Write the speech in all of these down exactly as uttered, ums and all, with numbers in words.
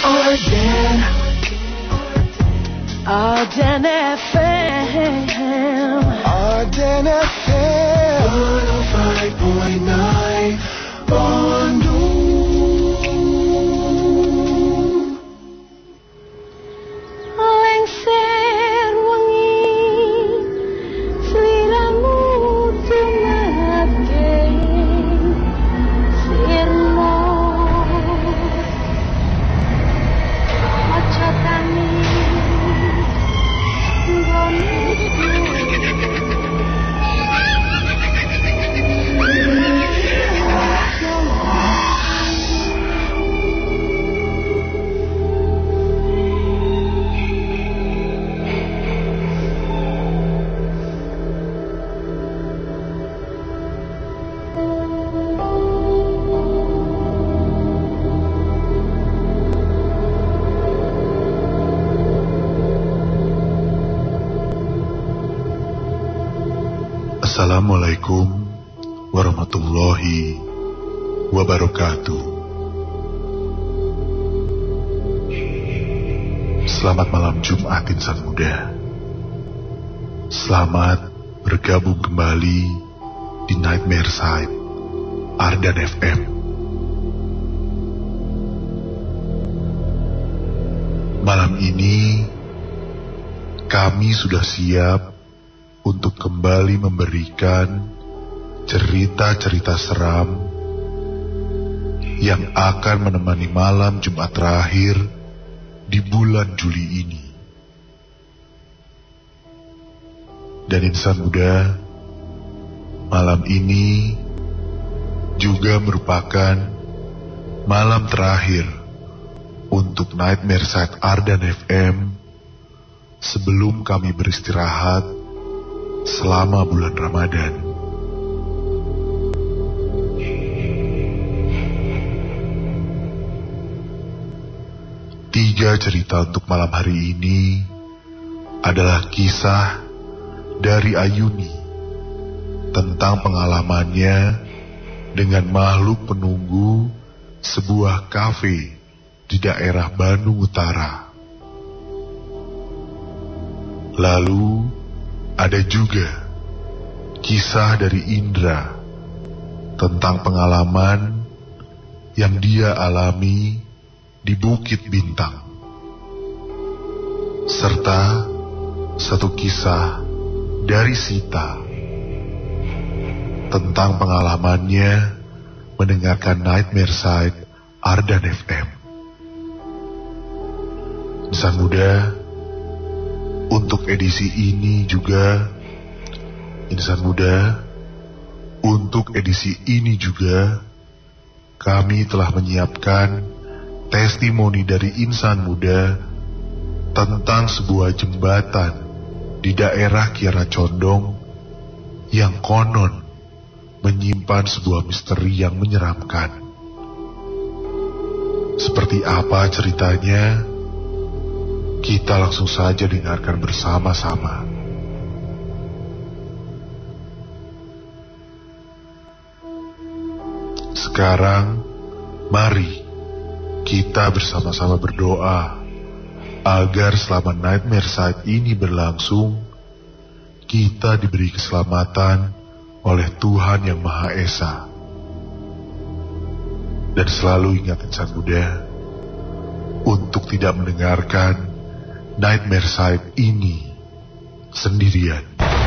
Arden, Arden F M, Arden F M, one oh five point nine, Bandung. Lengser wengi, sliramu tumake, sirno. Assalamualaikum warahmatullahi wabarakatuh. Selamat malam Jumat insan muda. Selamat bergabung kembali di Nightmare Side Ardan F M. Malam ini kami sudah siap untuk kembali memberikan cerita-cerita seram yang akan menemani malam Jumat terakhir di bulan Juli ini. Dan insan muda, malam ini juga merupakan malam terakhir untuk Nightmare Side Ardan F M sebelum kami beristirahat selama bulan Ramadan. Tiga cerita untuk malam hari ini adalah kisah dari Ayuni tentang pengalamannya dengan makhluk penunggu sebuah kafe di daerah Bandung Utara. Lalu ada juga kisah dari Indra tentang pengalaman yang dia alami di Bukit Bintang. Serta satu kisah dari Sita tentang pengalamannya mendengarkan Nightmare Side Ardan F M. Insan muda, untuk edisi ini juga, insan muda, untuk edisi ini juga, kami telah menyiapkan testimoni dari insan muda tentang sebuah jembatan di daerah Kiara Condong yang konon menyimpan sebuah misteri yang menyeramkan. Seperti apa ceritanya? Kita langsung saja dengarkan bersama-sama. Sekarang, mari kita bersama-sama berdoa agar selama Nightmare Side ini berlangsung, kita diberi keselamatan oleh Tuhan Yang Maha Esa. Dan selalu ingat insan muda, untuk tidak mendengarkan Nightmare Side ini sendirian.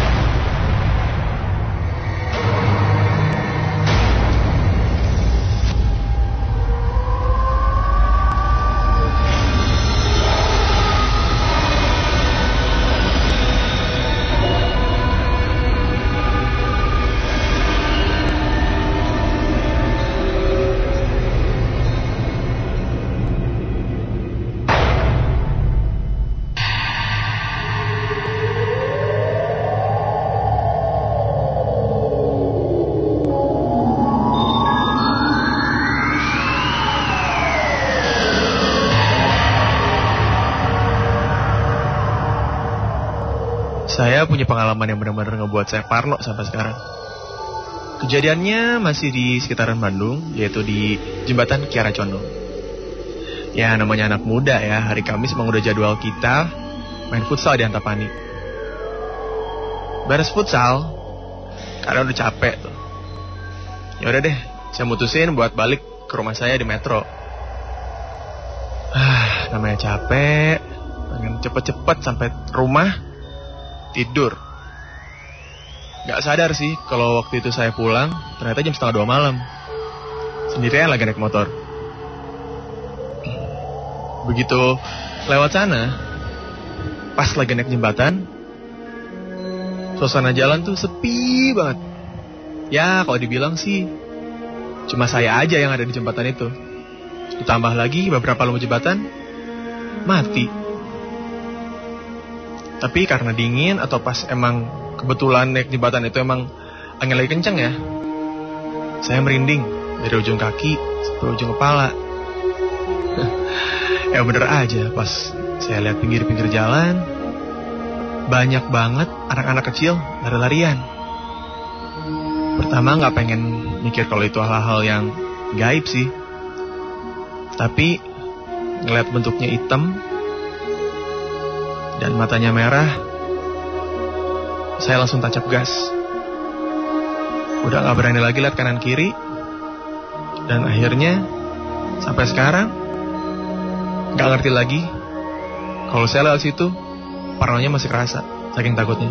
Saya punya pengalaman yang benar-benar ngebuat saya parno sampai sekarang. Kejadiannya masih di sekitaran Bandung, yaitu di Jembatan Kiara Condong. Ya namanya anak muda ya, hari Kamis emang udah jadwal kita main futsal di Antapani. Beres futsal, karena udah capek tuh. Ya udah deh, saya mutusin buat balik ke rumah saya di Metro. Ah, namanya capek, pengen cepet-cepet sampai rumah, tidur. Gak sadar sih kalau waktu itu saya pulang, ternyata jam setengah dua malam. Sendirian lagi naik motor. Begitu lewat sana, pas lagi naik jembatan, suasana jalan tuh sepi banget. Ya kalau dibilang sih, cuma saya aja yang ada di jembatan itu. Ditambah lagi beberapa lampu jembatan mati. Tapi karena dingin atau pas emang kebetulan naik jembatan itu emang angin lagi kenceng ya, saya merinding dari ujung kaki sampai ujung kepala. Ya bener aja, pas saya lihat pinggir-pinggir jalan, banyak banget anak-anak kecil lari-larian. Pertama gak pengen mikir kalau itu hal-hal yang gaib sih, tapi ngeliat bentuknya hitam dan matanya merah, saya langsung tancap gas. Udah gak berani lagi lihat kanan kiri. Dan akhirnya sampai sekarang gak ngerti lagi kalau saya lewat situ parnonya masih kerasa, saking takutnya.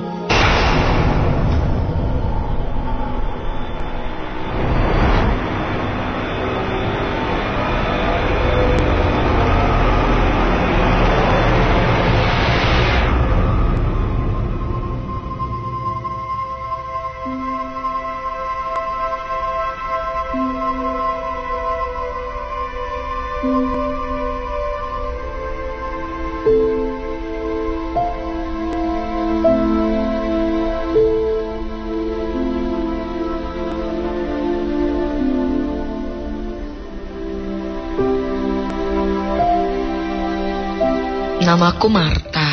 Namaku Marta.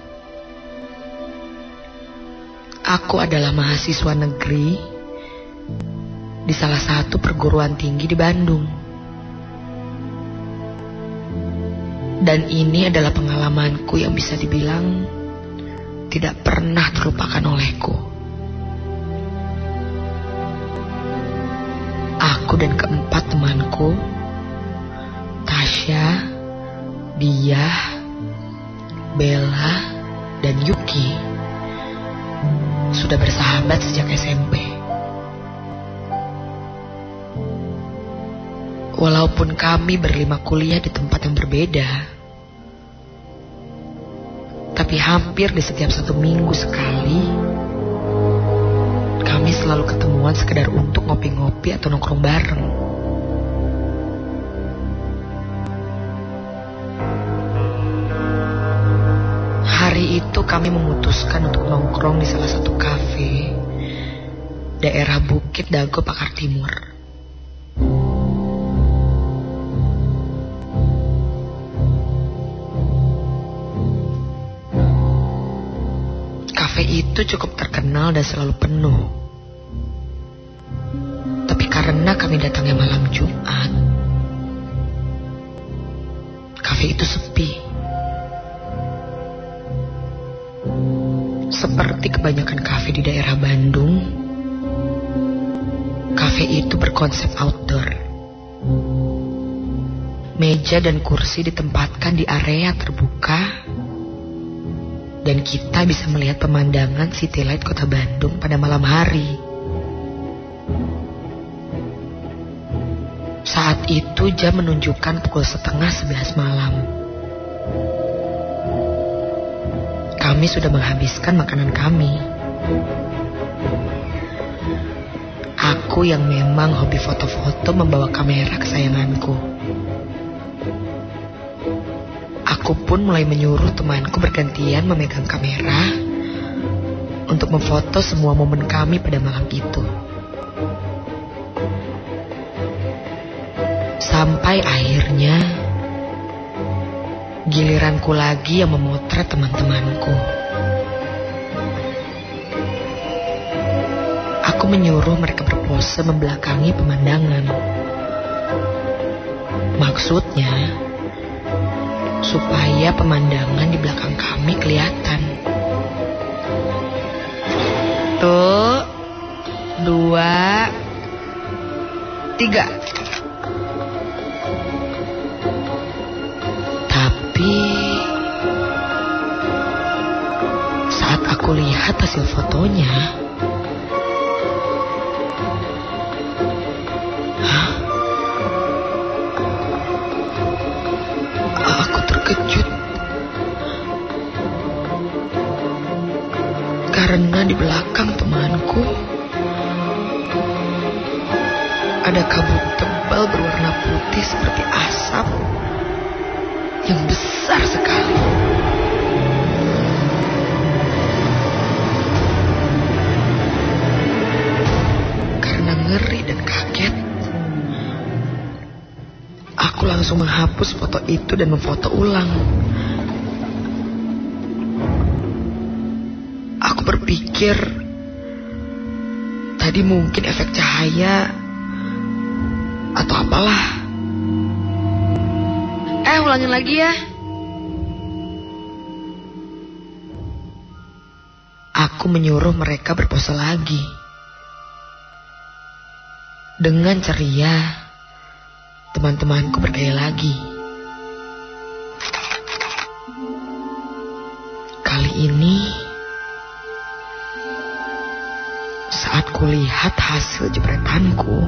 Aku adalah mahasiswa negeri di salah satu perguruan tinggi di Bandung. Dan ini adalah pengalamanku yang bisa dibilang tidak pernah terlupakan olehku. Aku dan keempat temanku, Tasya, Diah, Bella, dan Yuki, sudah bersahabat sejak S M P. Walaupun kami berlima kuliah di tempat yang berbeda, tapi hampir di setiap satu minggu sekali, kami selalu ketemuan sekedar untuk ngopi-ngopi atau nongkrong bareng. Hari itu kami memutuskan untuk nongkrong di salah satu kafe daerah Bukit Dago Pakar Timur. Kafe itu cukup terkenal dan selalu penuh. Tapi karena kami datangnya malam Jumat, kafe itu sepi. Seperti kebanyakan kafe di daerah Bandung, kafe itu berkonsep outdoor. Meja dan kursi ditempatkan di area terbuka, dan kita bisa melihat pemandangan city light kota Bandung pada malam hari. Saat itu jam menunjukkan pukul setengah sebelas malam. Kami sudah menghabiskan makanan kami. Aku yang memang hobi foto-foto membawa kamera kesayanganku. Aku pun mulai menyuruh temanku bergantian memegang kamera untuk memfoto semua momen kami pada malam itu. Sampai akhirnya giliranku lagi yang memotret teman-temanku. Aku menyuruh mereka berpose membelakangi pemandangan. Maksudnya, supaya pemandangan di belakang kami kelihatan. Tuh, dua, tiga. Tapi saat aku lihat hasil fotonya, hah? Aku terkejut karena di belakang temanku ada kabut tebal berwarna putih seperti asap yang besar sekali. Karena ngeri dan kaget, aku langsung menghapus foto itu dan memfoto ulang. Aku berpikir tadi mungkin efek cahaya atau apalah. Eh, ulangin lagi ya. Aku menyuruh mereka berpose lagi. Dengan ceria, teman-temanku bergaya lagi. Kali ini, saat kulihat hasil jepretanku,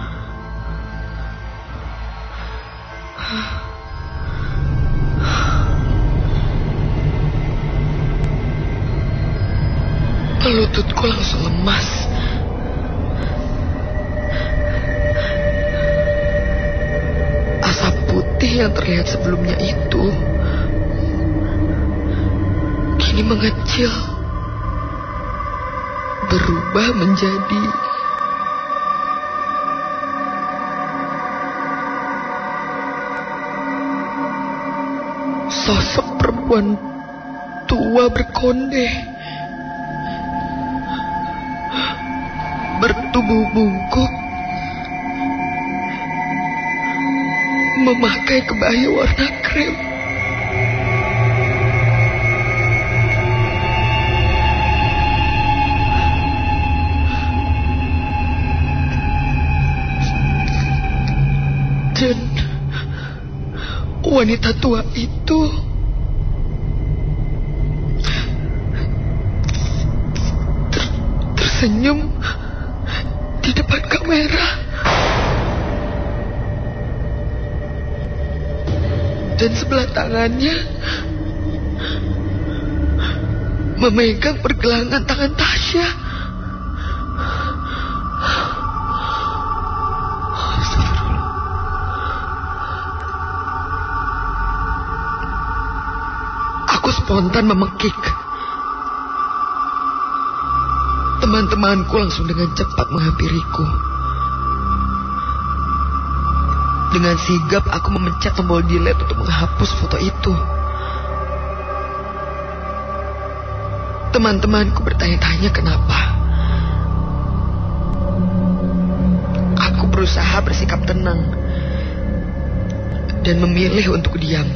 lututku langsung lemas. Asap putih yang terlihat sebelumnya itu kini mengecil, berubah menjadi sosok perempuan tua berkonde, bertubuh bungkuk, memakai kebaya warna krem. Dan wanita tua itu ter tersenyum di depan kamera. Dan sebelah tangannya memegang pergelangan tangan Tasya. Aku spontan memekik. Teman-temanku langsung dengan cepat menghampiriku. Dengan sigap aku memencet tombol delete untuk menghapus foto itu. Teman-temanku bertanya-tanya kenapa. Aku berusaha bersikap tenang dan memilih untuk diam.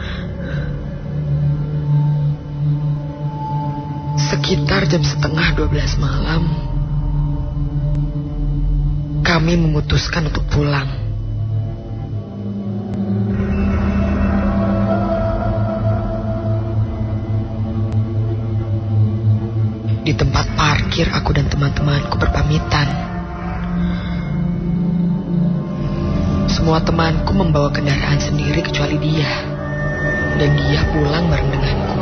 Sekitar jam setengah dua belas malam, kami memutuskan untuk pulang. Di tempat parkir, aku dan teman-temanku berpamitan. Semua temanku membawa kendaraan sendiri kecuali dia, dan dia pulang bareng denganku.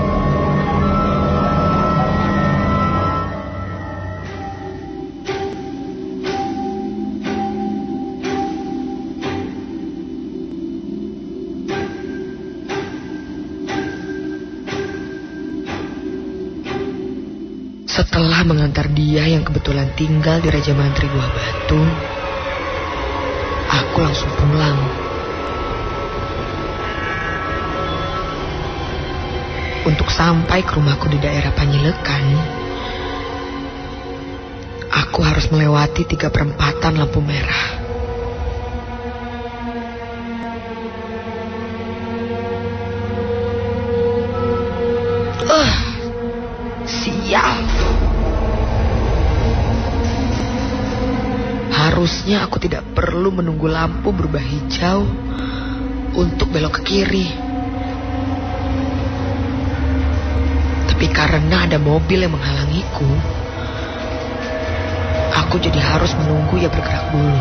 Setelah mengantar dia yang kebetulan tinggal di Raja Mantri Buah Batu, aku langsung pulang. Untuk sampai ke rumahku di daerah Panyilekan, aku harus melewati tiga perempatan lampu merah. Uh, sial. Harusnya aku tidak perlu menunggu lampu berubah hijau untuk belok ke kiri. Tapi karena ada mobil yang menghalangiku, aku jadi harus menunggu ia bergerak dulu.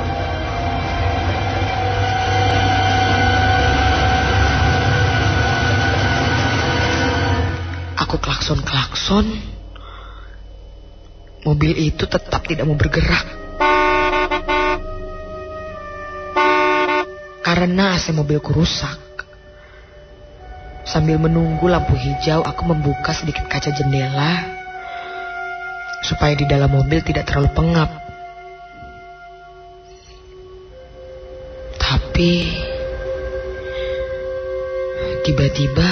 Aku klakson-klakson. Mobil itu tetap tidak mau bergerak. Karena A C mobilku rusak. Sambil menunggu lampu hijau, aku membuka sedikit kaca jendela supaya di dalam mobil tidak terlalu pengap. Tapi tiba-tiba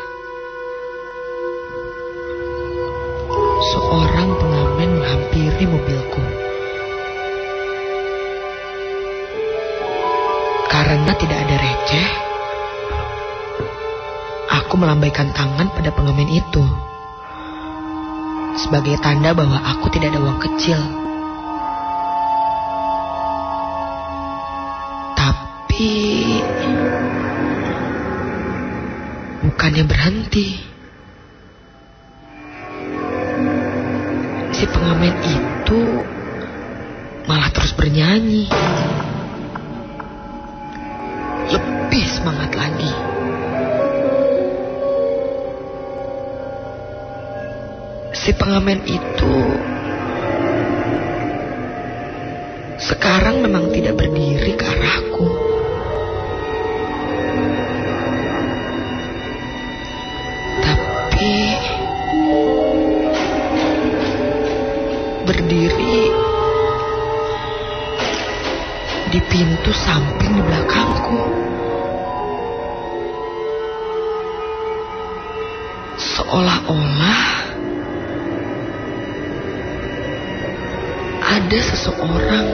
seorang pengamen menghampiri mobilku. Karena tidak ada receh, aku melambaikan tangan pada pengamen itu sebagai tanda bahwa aku tidak ada uang kecil. Tapi bukannya berhenti, si pengamen itu malah terus bernyanyi. Lebih semangat lagi. Si pengamen itu sekarang memang tidak berdiri ke arahku. Tapi berdiri di pintu samping di belakangku. Seolah-olah ada seseorang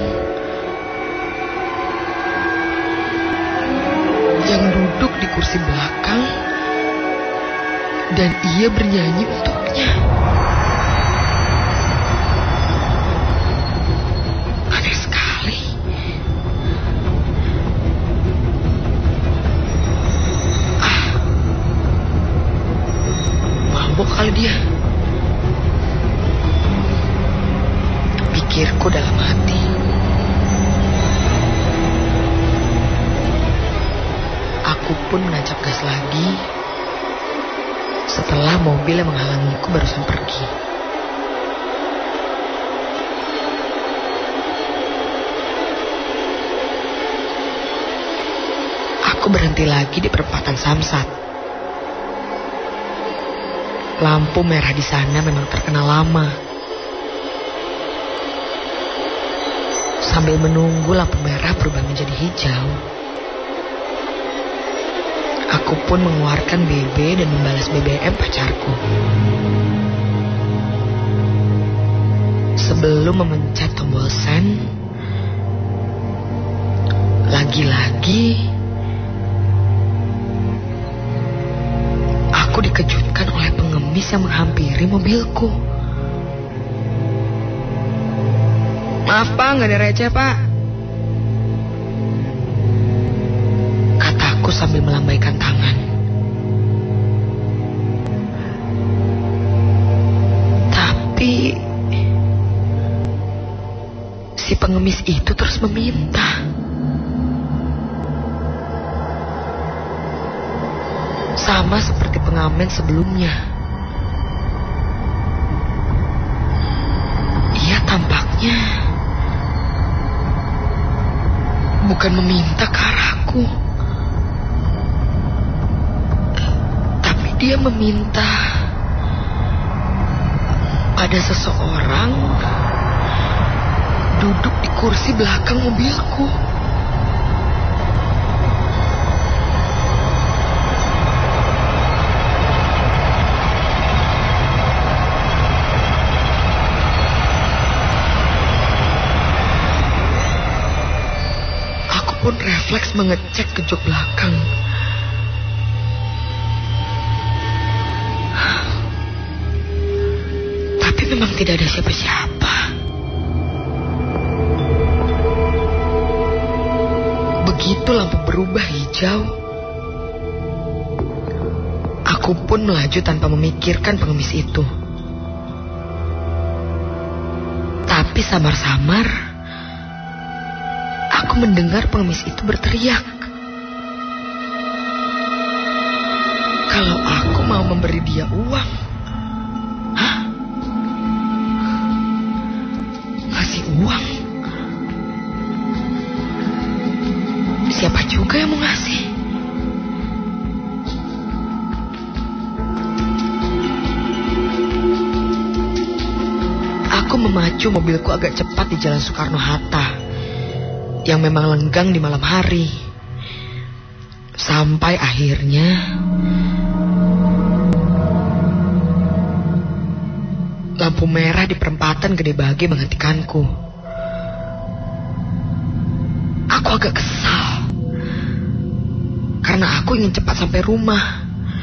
yang duduk di kursi belakang dan ia bernyanyi untuknya. Aneh sekali. Ah, mabuk kali dia. Pikirku dalam hati. Aku pun menancap gas lagi setelah mobil yang menghalangiku barusan pergi. Aku berhenti lagi di perempatan Samsat. Lampu merah di sana memang terkenal lama. Sambil menunggu lampu merah berubah menjadi hijau, aku pun mengeluarkan B B dan membalas B B M pacarku. Sebelum memencet tombol send, lagi-lagi aku dikejutkan oleh pengemis yang menghampiri mobilku. Maaf pak, nggak ada receh pak, kataku sambil melambaikan tangan. Tapi si pengemis itu terus meminta. Sama seperti pengamen sebelumnya. Ia tampaknya bukan meminta ke arahku, tapi dia meminta pada seseorang duduk di kursi belakang mobilku. Pun refleks mengecek ke jok belakang. tidak ada siapa-siapa. Begitu lampu berubah hijau, aku pun melaju tanpa memikirkan pengemis itu. Tapi samar-samar, aku mendengar pengemis itu berteriak. Kalau aku mau memberi dia uang. Hah? Ngasih uang? Siapa juga yang mau ngasih? Aku memacu mobilku agak cepat di Jalan Soekarno-Hatta yang memang lenggang di malam hari. Sampai akhirnya lampu merah di perempatan Gede Bage menghentikanku. Aku agak kesal karena aku ingin cepat sampai rumah.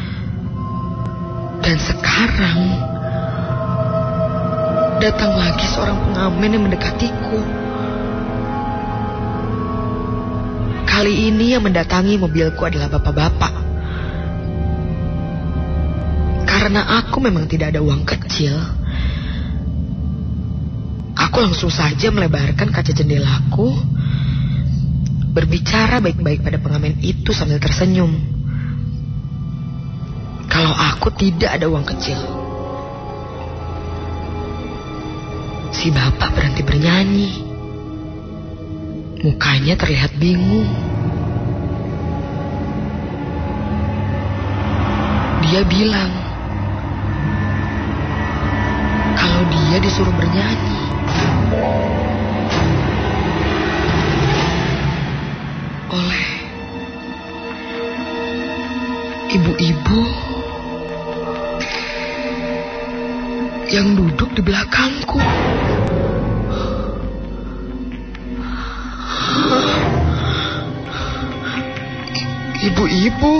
Dan sekarang datang lagi seorang pengamen yang mendekatiku. Kali ini yang mendatangi mobilku adalah bapak-bapak. Karena aku memang tidak ada uang kecil, aku langsung saja melebarkan kaca jendelaku, berbicara baik-baik pada pengamen itu sambil tersenyum. Kalau aku tidak ada uang kecil. Si bapak berhenti bernyanyi. Mukanya terlihat bingung. Dia bilang kalau dia disuruh bernyanyi. Oleh ibu-ibu yang duduk di belakangku. Ibu-ibu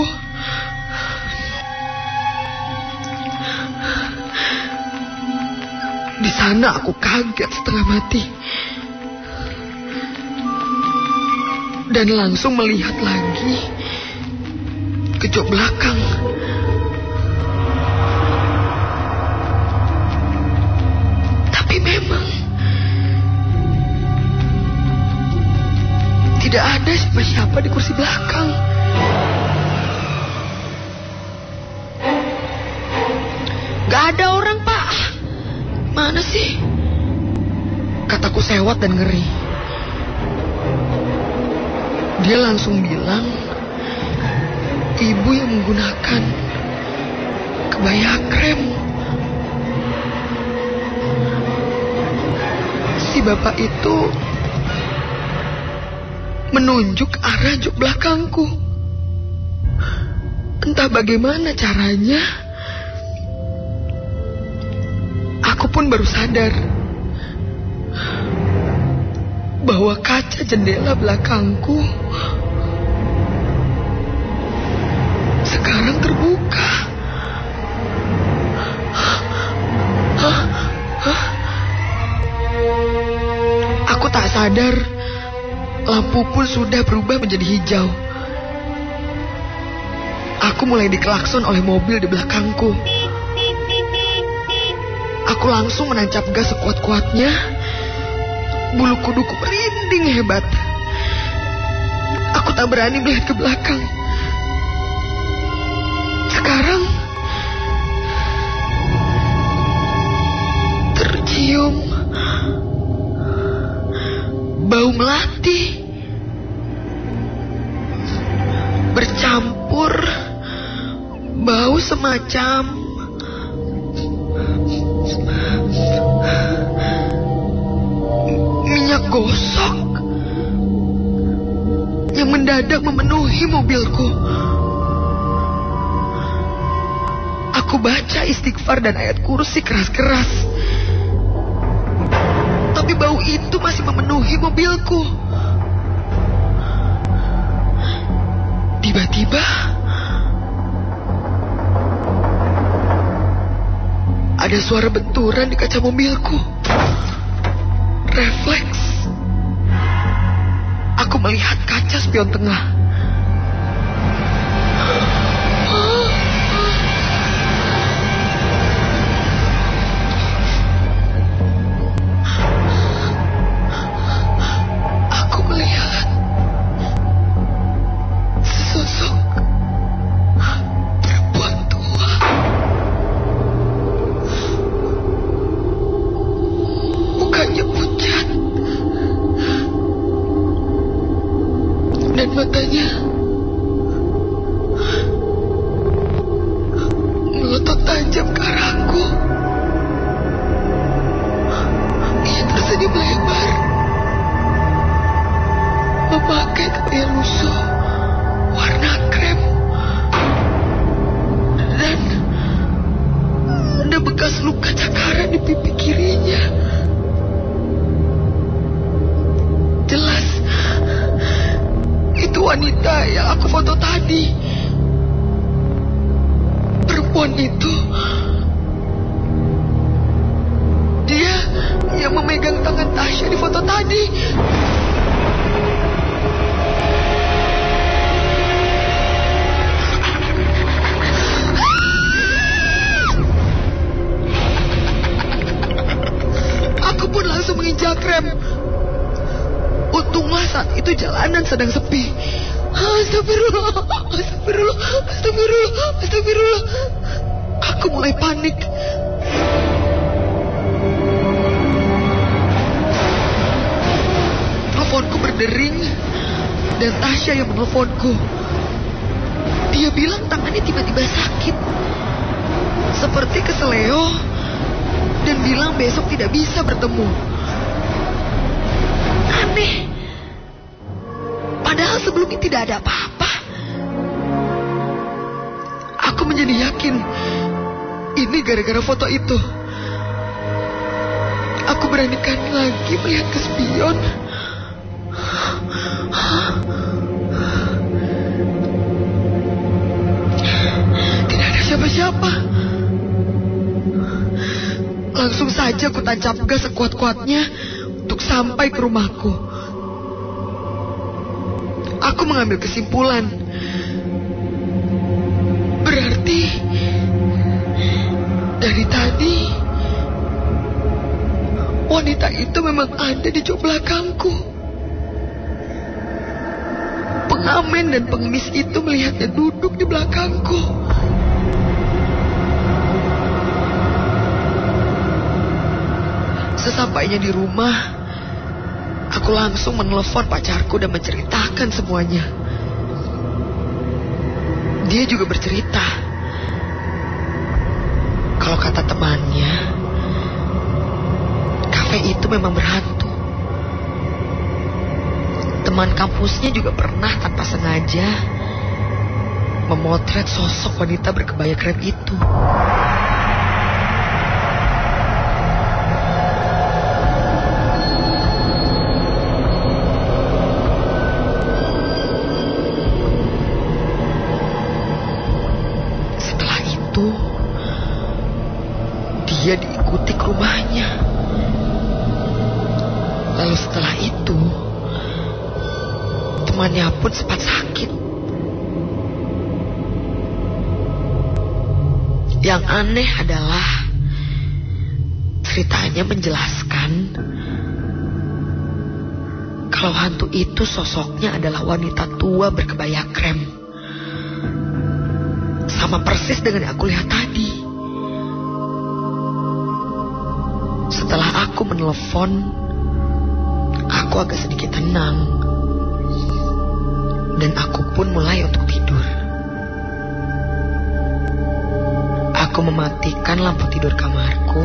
di sana, aku kaget setengah mati dan langsung melihat lagi ke jok belakang. Tapi memang tidak ada siapa-siapa di kursi belakang. Gak ada orang, Pak. Mana sih? Kataku sewot dan ngeri. Dia langsung bilang, ibu yang menggunakan kebaya krem. Si bapak itu menunjuk arah jok belakangku. Entah bagaimana caranya, aku pun baru sadar bahwa kaca jendela belakangku sekarang terbuka. Hah? Hah? Aku tak sadar lampu pun sudah berubah menjadi hijau. Aku mulai dikelakson oleh mobil di belakangku. Aku langsung menancap gas sekuat-kuatnya. Bulu kuduku merinding hebat. Aku tak berani melihat ke belakang. Sekarang tercium bau melati bercampur bau semacam minyak gosok yang mendadak memenuhi mobilku. Aku baca istighfar dan ayat kursi keras-keras, tapi bau itu masih memenuhi mobilku. Tiba-tiba ada Ada suara benturan di kaca mobilku. Refleks. Aku melihat kaca spion tengah. Aku melihat sesosok perempuan tua. Mukanya pucat dan matanya melotot tajam ke arahku. Ia tersenyum lebar, memakai kebaya lusuh warna krem, dan ada bekas luka cakaran di pipi kirinya. Jelas itu wanita yang aku foto tadi. Perempuan itu, dia yang memegang tangan Tasya di foto tadi. Aku pun langsung menginjak rem. Untunglah saat itu jalanan sedang sepi. Astagfirullah, astagfirullah, astagfirullah, astagfirullah. Aku mulai panik. Teleponku berdering dan Tasya yang meneleponku. Dia bilang tangannya tiba-tiba sakit, seperti keseleo, dan bilang besok tidak bisa bertemu. Aneh. Padahal sebelumnya tidak ada apa-apa. Aku menjadi yakin ini gara-gara foto itu. Aku beranikan lagi melihat ke spion. Tidak ada siapa-siapa. Langsung saja ku tancap gas sekuat-kuatnya untuk sampai ke rumahku. Aku mengambil kesimpulan. Berarti dari tadi wanita itu memang ada di jok belakangku. Pengamen dan pengemis itu melihatnya duduk di belakangku. Sesampainya di rumah, aku langsung menelepon pacarku dan menceritakan semuanya. Dia juga bercerita kalau kata temannya, kafe itu memang berhantu. Teman kampusnya juga pernah tanpa sengaja memotret sosok wanita berkebaya krem itu. Dia diikuti ke rumahnya. Lalu setelah itu, temannya pun sempat sakit. Yang aneh adalah ceritanya menjelaskan kalau hantu itu sosoknya adalah wanita tua berkebaya krem. Sama persis dengan yang aku lihat tadi. Setelah aku menelpon, aku agak sedikit tenang. Dan aku pun mulai untuk tidur. Aku mematikan lampu tidur kamarku.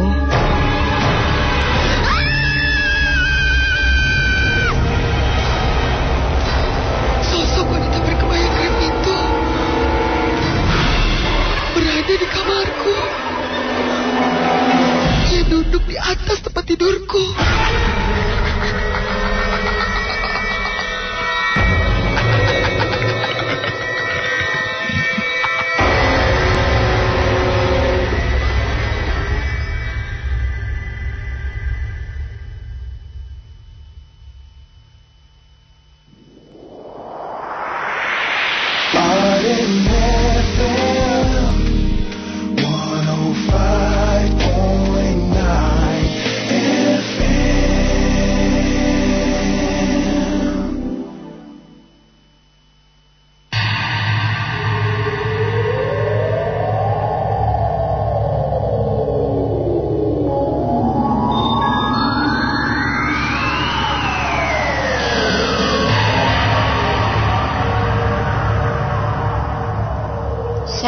Sosok wanita berkebaya krem itu berada di kamarku. Dia duduk di atas tempat tidurku.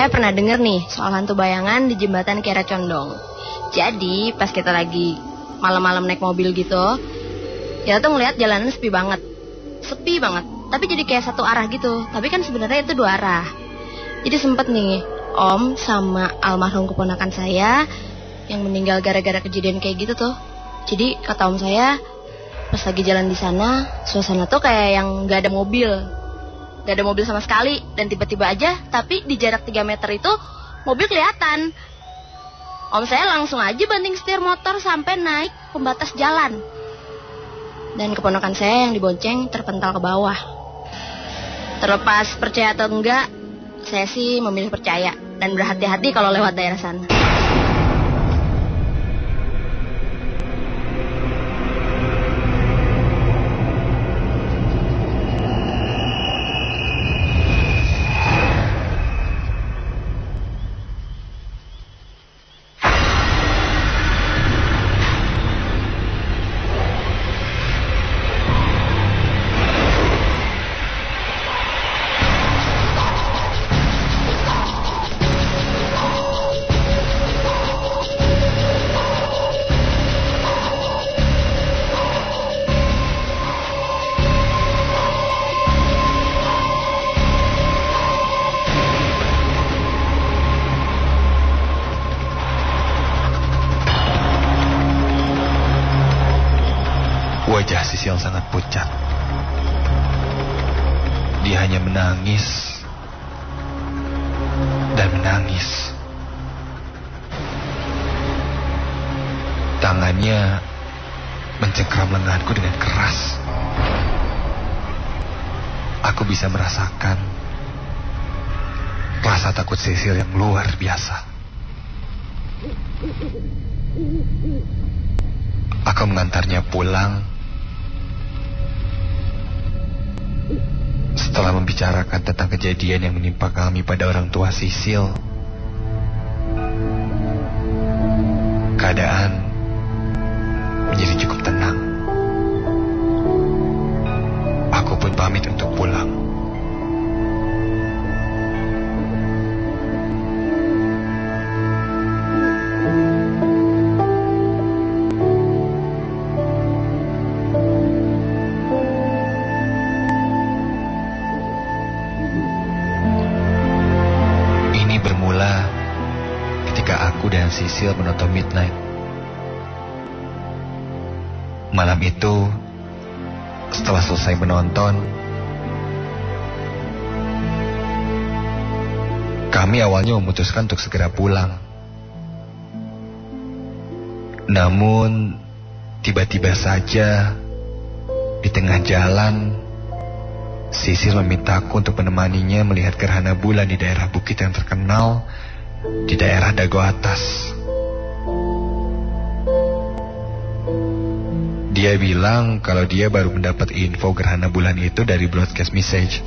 saya pernah denger nih soal hantu bayangan di jembatan Kiara Condong. Jadi pas kita lagi malam-malam naik mobil gitu, kita tuh ngeliat jalanan sepi banget. Sepi banget, tapi jadi kayak satu arah gitu. Tapi kan sebenarnya itu dua arah. Jadi sempet nih Om sama almarhum keponakan saya yang meninggal gara-gara kejadian kayak gitu tuh. Jadi kata Om saya, pas lagi jalan di sana, suasana tuh kayak yang gak ada mobil. Gak ada mobil sama sekali. Dan tiba-tiba aja, tapi di jarak tiga meter itu mobil kelihatan. Om saya langsung aja banting setir motor sampai naik pembatas jalan. Dan keponakan saya yang dibonceng terpental ke bawah. Terlepas percaya atau enggak, saya sih memilih percaya dan berhati-hati kalau lewat daerah sana. Wajah Sisil sangat pucat. Dia hanya menangis dan menangis. Tangannya mencengkram lenganku dengan keras. Aku bisa merasakan rasa takut Sisil yang luar biasa. Aku mengantarnya pulang. Setelah membicarakan tentang kejadian yang menimpa kami pada orang tua Sisil, keadaan menjadi cukup tenang. Aku pun pamit untuk pulang. Sisil menonton Midnight. Malam itu, setelah selesai menonton, kami awalnya memutuskan untuk segera pulang. Namun, tiba-tiba saja, di tengah jalan, Sisil memintaku untuk menemaninya melihat gerhana bulan di daerah bukit yang terkenal di daerah Dago Atas. Dia bilang kalau dia baru mendapat info gerhana bulan itu dari broadcast message.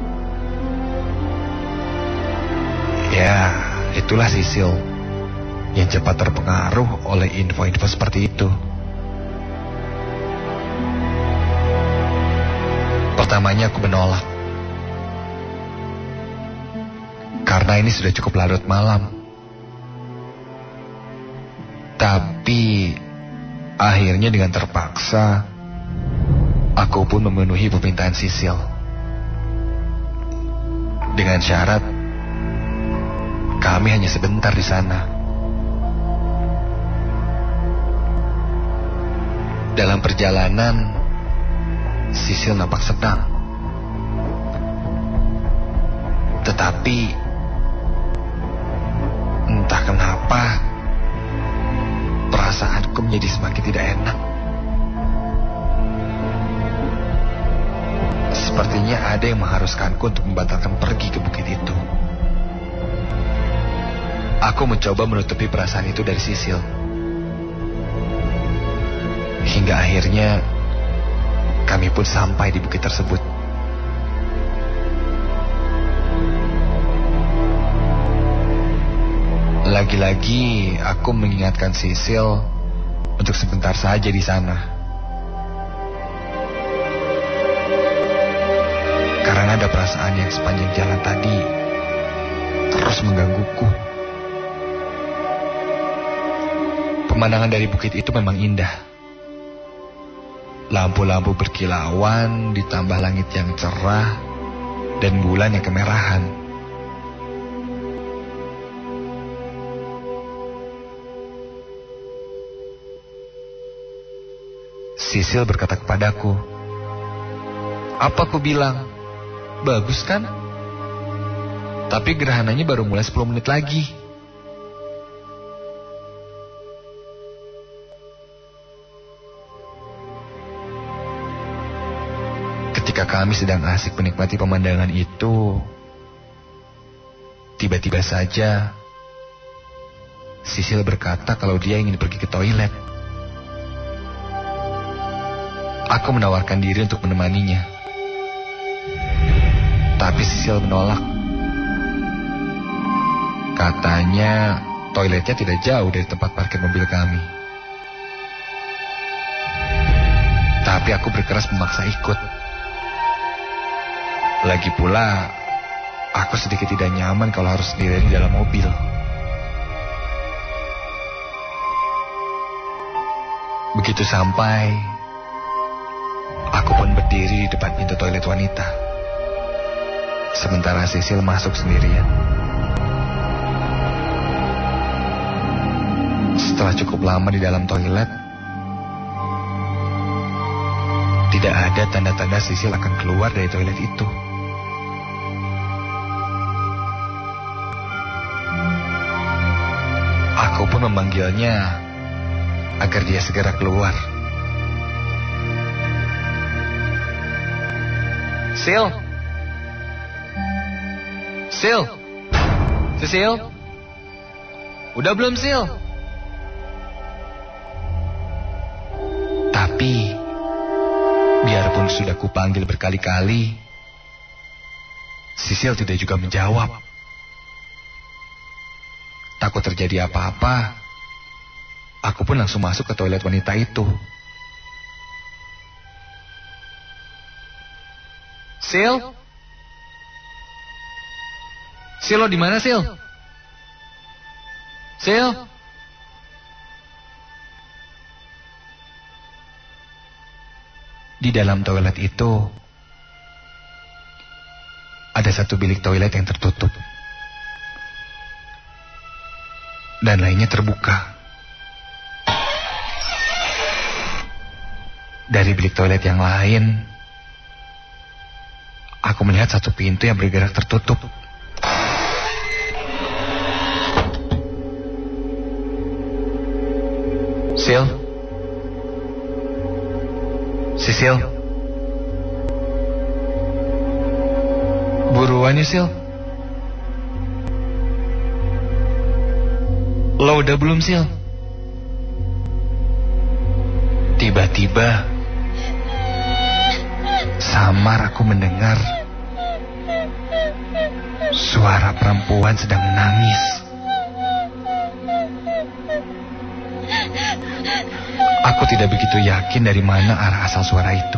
Ya, itulah Sisil yang cepat terpengaruh oleh info-info seperti itu. Pertamanya aku menolak, karena ini sudah cukup larut malam. Tapi akhirnya dengan terpaksa aku pun memenuhi permintaan Sisil, dengan syarat kami hanya sebentar di sana. Dalam perjalanan, Sisil nampak senang. Tetapi entah kenapa perasaanku menjadi semakin tidak enak. Sepertinya ada yang mengharuskanku untuk membatalkan pergi ke bukit itu. Aku mencoba menutupi perasaan itu dari Sisil. Hingga akhirnya kami pun sampai di bukit tersebut. Lagi-lagi aku mengingatkan Sisil untuk sebentar saja di sana. Karena ada perasaan yang sepanjang jalan tadi terus menggangguku. Pemandangan dari bukit itu memang indah. Lampu-lampu berkilauan ditambah langit yang cerah dan bulan yang kemerahan. Sisil berkata kepadaku, "Apa aku bilang? Bagus kan? Tapi gerhananya baru mulai sepuluh menit lagi." Ketika kami sedang asik menikmati pemandangan itu, tiba-tiba saja Sisil berkata kalau dia ingin pergi ke toilet. Aku menawarkan diri untuk menemaninya. Tapi Sisil menolak. Katanya toiletnya tidak jauh dari tempat parkir mobil kami. Tapi aku berkeras memaksa ikut. Lagi pula, aku sedikit tidak nyaman kalau harus sendirian di dalam mobil. Begitu sampai, aku pun berdiri di depan pintu toilet wanita. Sementara Sisil masuk sendirian. Setelah cukup lama di dalam toilet, tidak ada tanda-tanda Sisil akan keluar dari toilet itu. Aku pun memanggilnya agar dia segera keluar. Sil, Sil, Sisil, udah belum Sil? Tapi biarpun sudah kupanggil berkali-kali, Sisil tidak juga menjawab. Takut terjadi apa-apa, aku pun langsung masuk ke toilet wanita itu. Sil? Sil, lo di mana, Sil? Sil? Di dalam toilet itu ada satu bilik toilet yang tertutup dan lainnya terbuka. Dari bilik toilet yang lain, aku melihat satu pintu yang bergerak tertutup. Sil? Sisil? Buruan ya, Sil? Lo udah belum, Sil? Tiba-tiba samar aku mendengar suara perempuan sedang menangis. Aku tidak begitu yakin dari mana arah asal suara itu.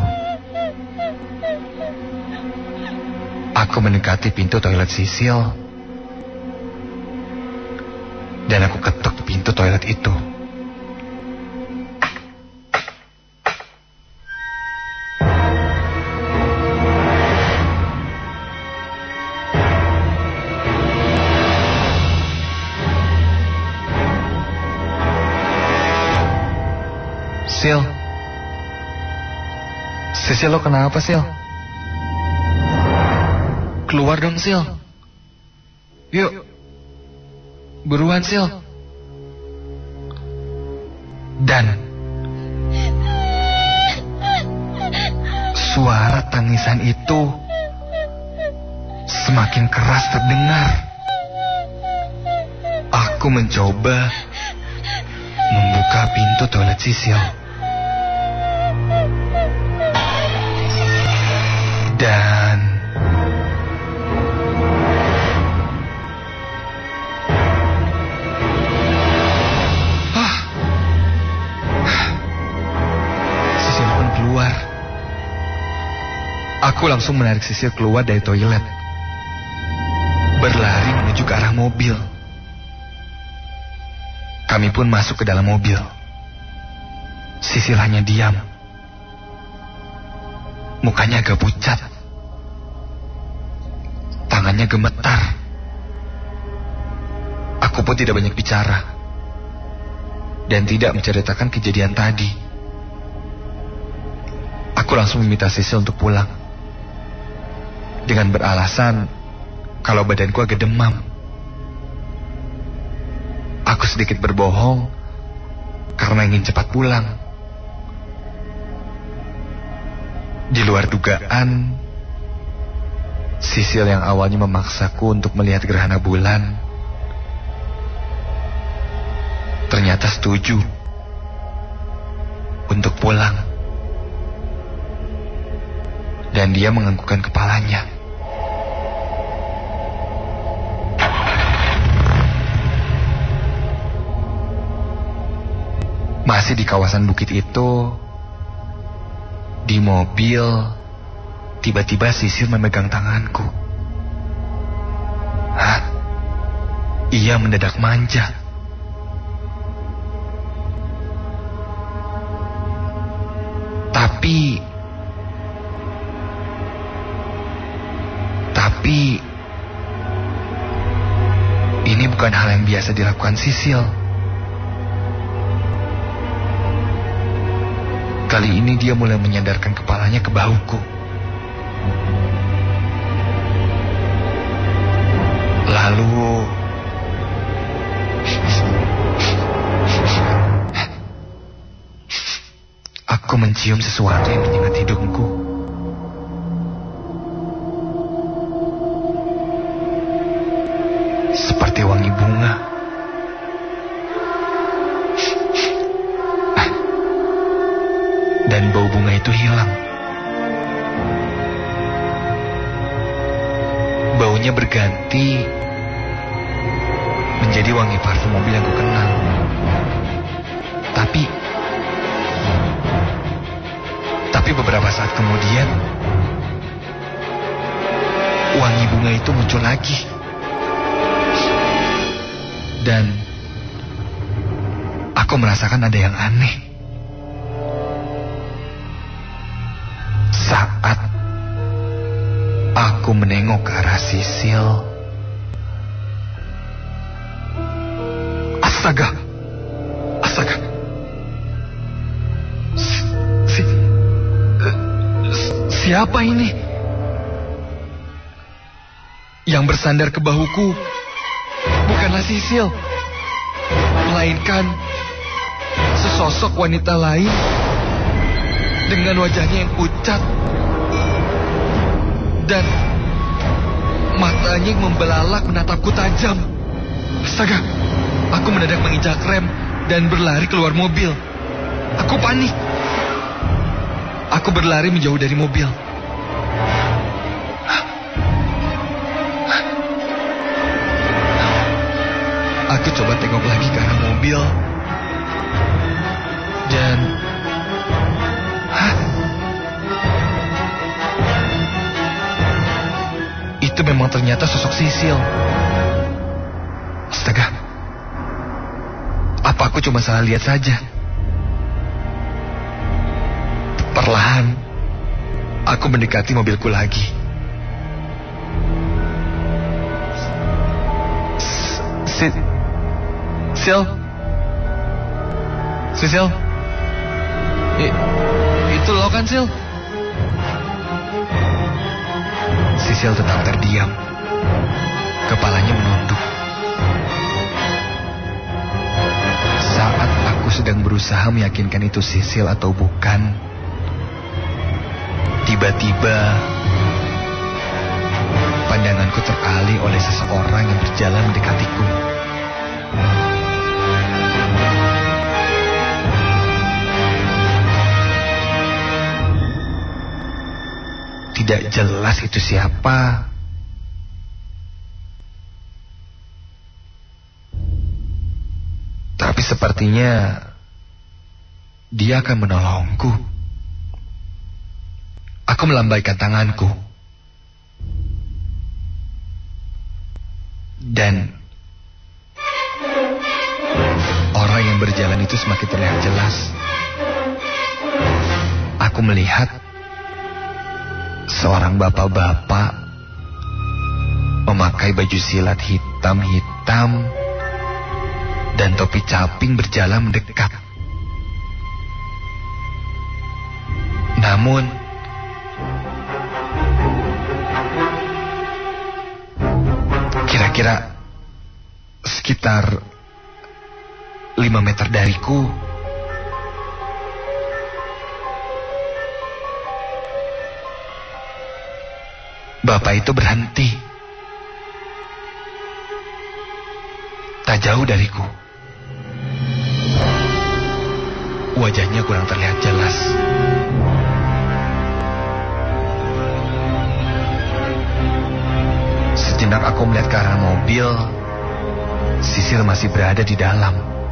Aku mendekati pintu toilet Sisil dan aku ketuk pintu toilet itu. Sil, Sisil, lo kenapa, Sil? Keluar dong, Sil. Yuk, buruan, Sil. Dan suara tangisan itu semakin keras terdengar. Aku mencoba membuka pintu toilet Sisil. Dan ah, Sisil pun keluar. Aku langsung menarik Sisil keluar dari toilet, berlari menuju menuju ke arah mobil. Kami pun masuk ke dalam mobil. Sisil hanya diam. Mukanya agak pucat. Tangannya gemetar. Aku pun tidak banyak bicara. Dan tidak menceritakan kejadian tadi. Aku langsung meminta Sisil untuk pulang. Dengan beralasan kalau badanku agak demam. Aku sedikit berbohong karena ingin cepat pulang. Di luar dugaan, Sisil yang awalnya memaksaku untuk melihat gerhana bulan ternyata setuju untuk pulang. Dan dia menganggukkan kepalanya. Masih di kawasan bukit itu, di mobil, tiba-tiba Sisil memegang tanganku. Hah? Ia mendadak manja. Tapi, tapi, ini bukan hal yang biasa dilakukan Sisil. Kali ini dia mulai menyandarkan kepalanya ke bahuku. Lalu aku mencium sesuatu yang menyengat hidungku. Seperti wangi bunga. Dan bau bunga itu hilang. Baunya berganti menjadi wangi parfum mobil yang kukenal. Tapi, tapi beberapa saat kemudian, wangi bunga itu muncul lagi. Dan aku merasakan ada yang aneh. Saat aku menengok ke arah Sisil, astaga, astaga, si, si, uh, siapa ini? Yang bersandar ke bahuku bukanlah Sisil, melainkan sesosok wanita lain dengan wajahnya yang pucat dan matanya yang membelalak menatapku tajam. Astaga, aku mendadak menginjak rem dan berlari keluar mobil. Aku panik. Aku berlari menjauh dari mobil. Aku coba tengok lagi ke arah mobil. Dan hah? Itu memang ternyata sosok Sisil. Astaga. Apa aku cuma salah lihat saja? Perlahan, aku mendekati mobilku lagi. Sil, Sil, Sisil, I, itu lo kan Sil? Sisil tetap terdiam, kepalanya menunduk. Saat aku sedang berusaha meyakinkan itu Sisil atau bukan, tiba-tiba pandanganku teralih oleh seseorang yang berjalan mendekatiku. Tidak jelas itu siapa. Tapi sepertinya dia akan menolongku. Aku melambaikan tanganku. Dan orang yang berjalan itu semakin terlihat jelas. Aku melihat seorang bapak-bapak memakai baju silat hitam-hitam dan topi caping berjalan mendekat. Namun kira-kira sekitar lima meter dariku, bapak itu berhenti. Tak jauh dariku. Wajahnya kurang terlihat jelas. Sejenak aku melihat ke arah mobil. Sisil masih berada di dalam.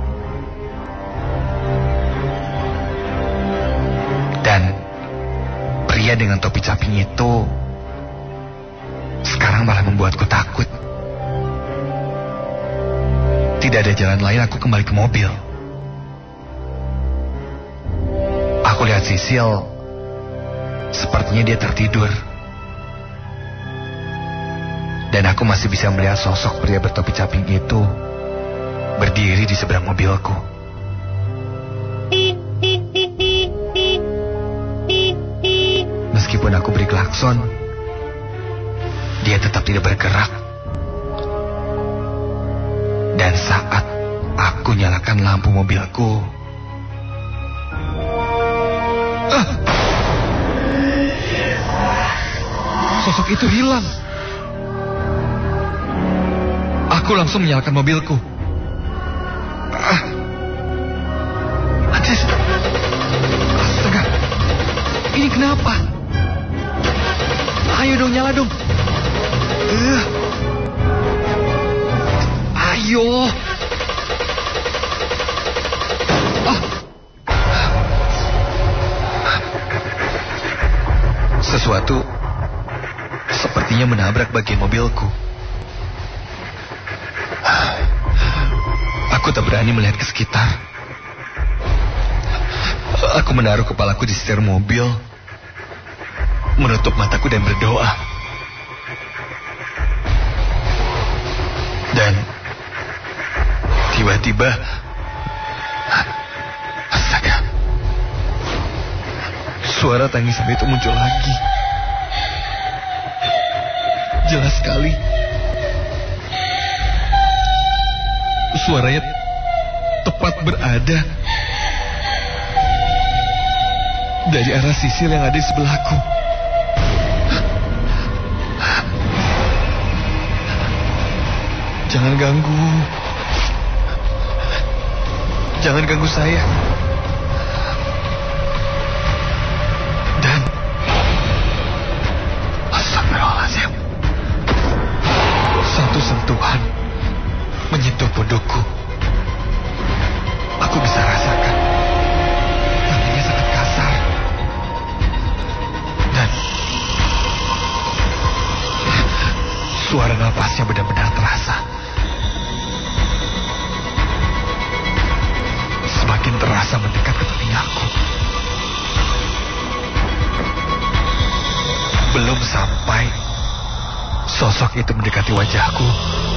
Dan pria dengan topi caping itu sekarang malah membuatku takut. Tidak ada jalan lain, aku kembali ke mobil. Aku lihat Sisil, sepertinya dia tertidur. Dan aku masih bisa melihat sosok pria bertopi caping itu berdiri di seberang mobilku. Meskipun aku beri klakson, dia tetap tidak bergerak. Dan saat aku nyalakan lampu mobilku, ah! Sosok itu hilang. Aku langsung menyalakan mobilku. Ah! Anjir! Astaga! Ini kenapa? Ayo dong, nyala dong. Uh. Ayo. Ah. Sesuatu sepertinya menabrak bagian mobilku. Aku tak berani melihat ke sekitar. Aku menaruh kepalaku di setir mobil, menutup mataku dan berdoa. Dan tiba-tiba, astaga, suara tangisan itu muncul lagi. Jelas sekali. Suaranya tepat berada dari arah Sisil yang ada di sebelahku. Jangan ganggu. Jangan ganggu saya. Dan astagfirullahaladzim, satu sentuhan menyentuh pundukku. Aku bisa rasakan tangannya sangat kasar. Dan suara nafasnya benar-benar terasa. Semakin terasa mendekat ke telingaku. Belum sampai sosok itu mendekati wajahku,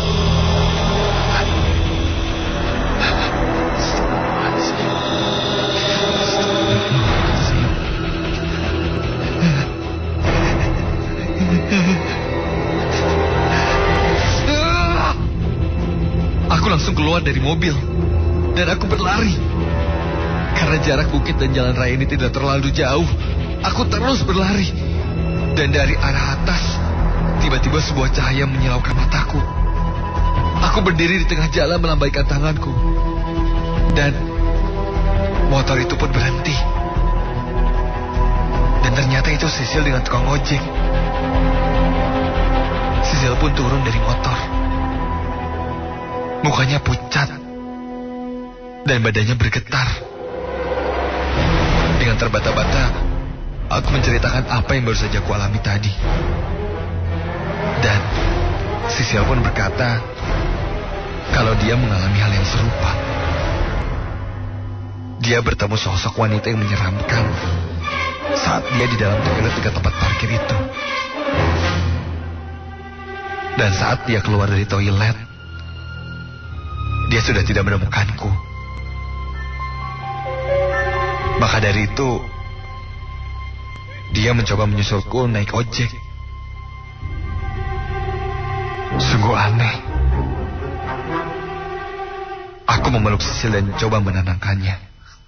aku langsung keluar dari mobil dan aku berlari. Karena jarak bukit dan jalan raya ini tidak terlalu jauh, aku terus berlari. Dan dari arah atas, tiba-tiba sebuah cahaya menyilaukan mataku. Aku berdiri di tengah jalan melambaikan tanganku. Dan motor itu pun berhenti. Dan ternyata itu Sisil dengan tukang ojek. Sisil pun turun dari motor. Mukanya pucat dan badannya bergetar. Dengan terbata-bata, aku menceritakan apa yang baru saja aku alami tadi. Dan Sisil pun berkata kalau dia mengalami hal yang serupa. Dia bertemu sosok wanita yang menyeramkan saat dia di dalam toilet dekat tempat parkir itu. Dan saat dia keluar dari toilet, dia sudah tidak menemukanku. Maka dari itu, dia mencoba menyusulku naik ojek. Sungguh aneh. Aku memeluk Sisil dan coba menenangkannya.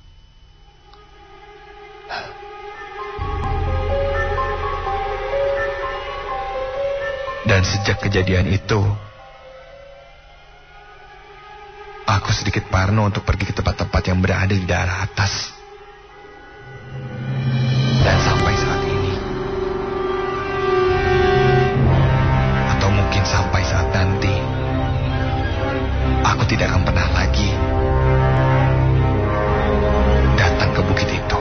Dan sejak kejadian itu, aku sedikit parno untuk pergi ke tempat-tempat yang berada di daerah atas. Dan sampai saat ini, atau mungkin sampai saat nanti, aku tidak akan pernah lagi datang ke bukit itu.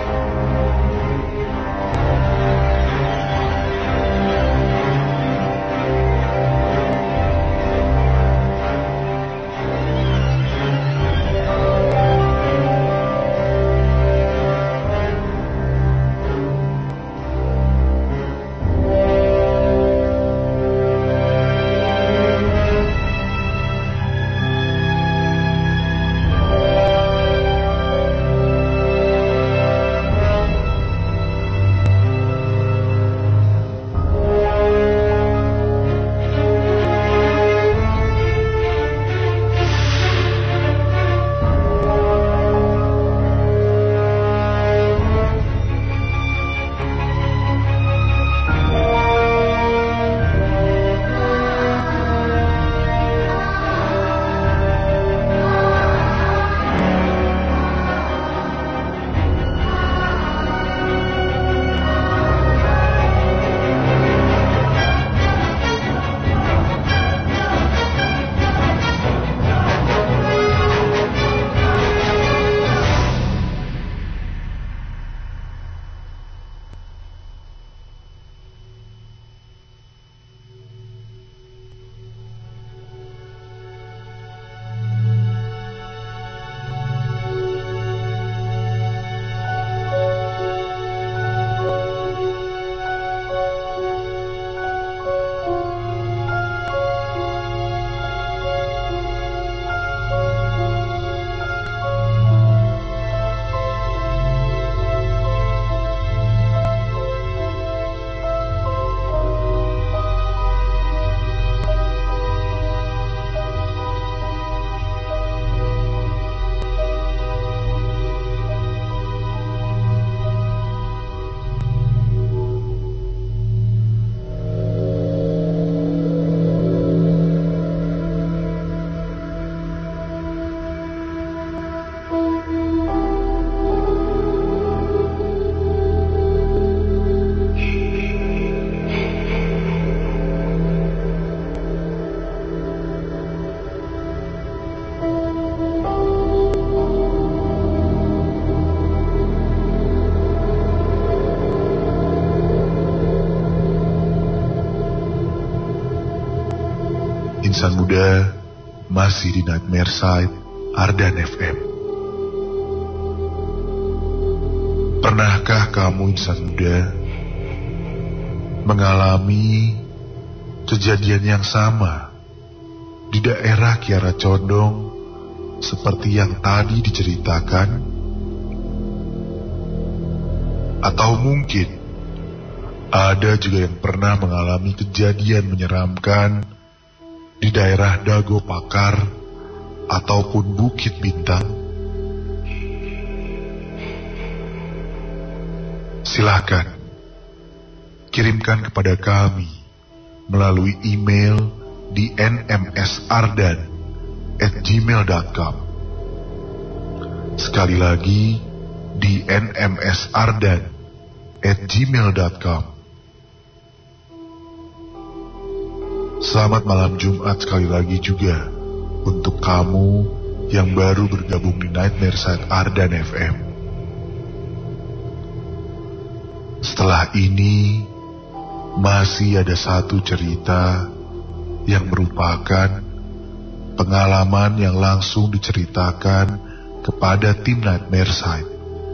Insan muda masih di Nightmare Side Ardan F M. Pernahkah kamu insan muda mengalami kejadian yang sama di daerah Kiara Condong seperti yang tadi diceritakan? Atau mungkin ada juga yang pernah mengalami kejadian menyeramkan di daerah Dago Pakar ataupun Bukit Bintang? Silakan kirimkan kepada kami melalui email di n m s ardan at gmail dot com. Sekali lagi di n m s ardan at gmail dot com. Selamat malam Jumat sekali lagi juga untuk kamu yang baru bergabung di Nightmare Side Ardan F M. Setelah ini masih ada satu cerita yang merupakan pengalaman yang langsung diceritakan kepada tim Nightmare Side.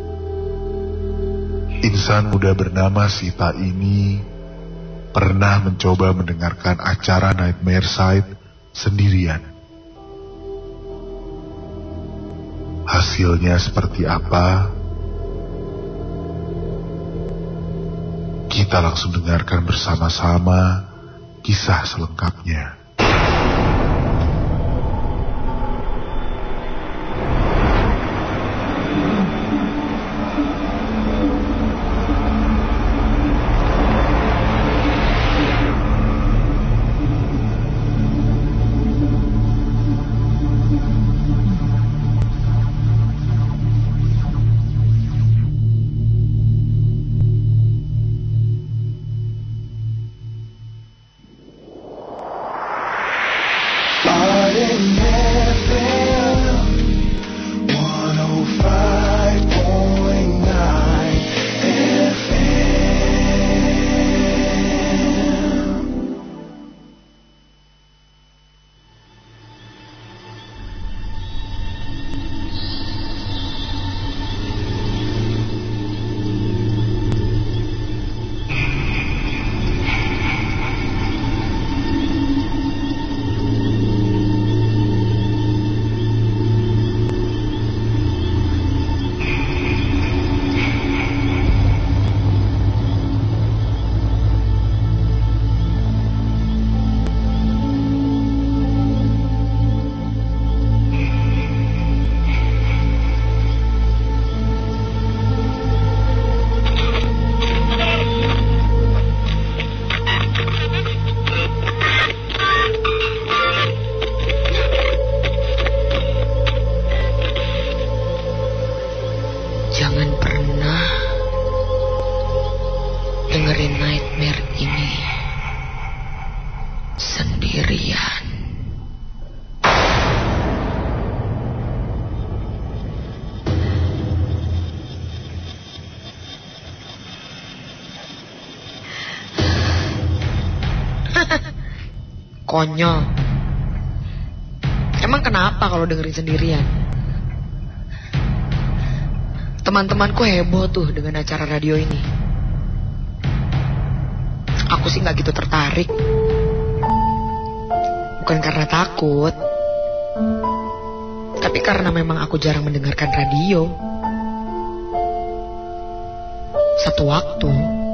Insan muda bernama Sita ini pernah mencoba mendengarkan acara Nightmare Side sendirian. Hasilnya seperti apa? Kita langsung dengarkan bersama-sama kisah selengkapnya. Konyol. Emang kenapa kalau dengerin sendirian? Teman-temanku heboh tuh dengan acara radio ini. Aku sih gak gitu tertarik. Bukan karena takut, tapi karena memang aku jarang mendengarkan radio. Satu waktu,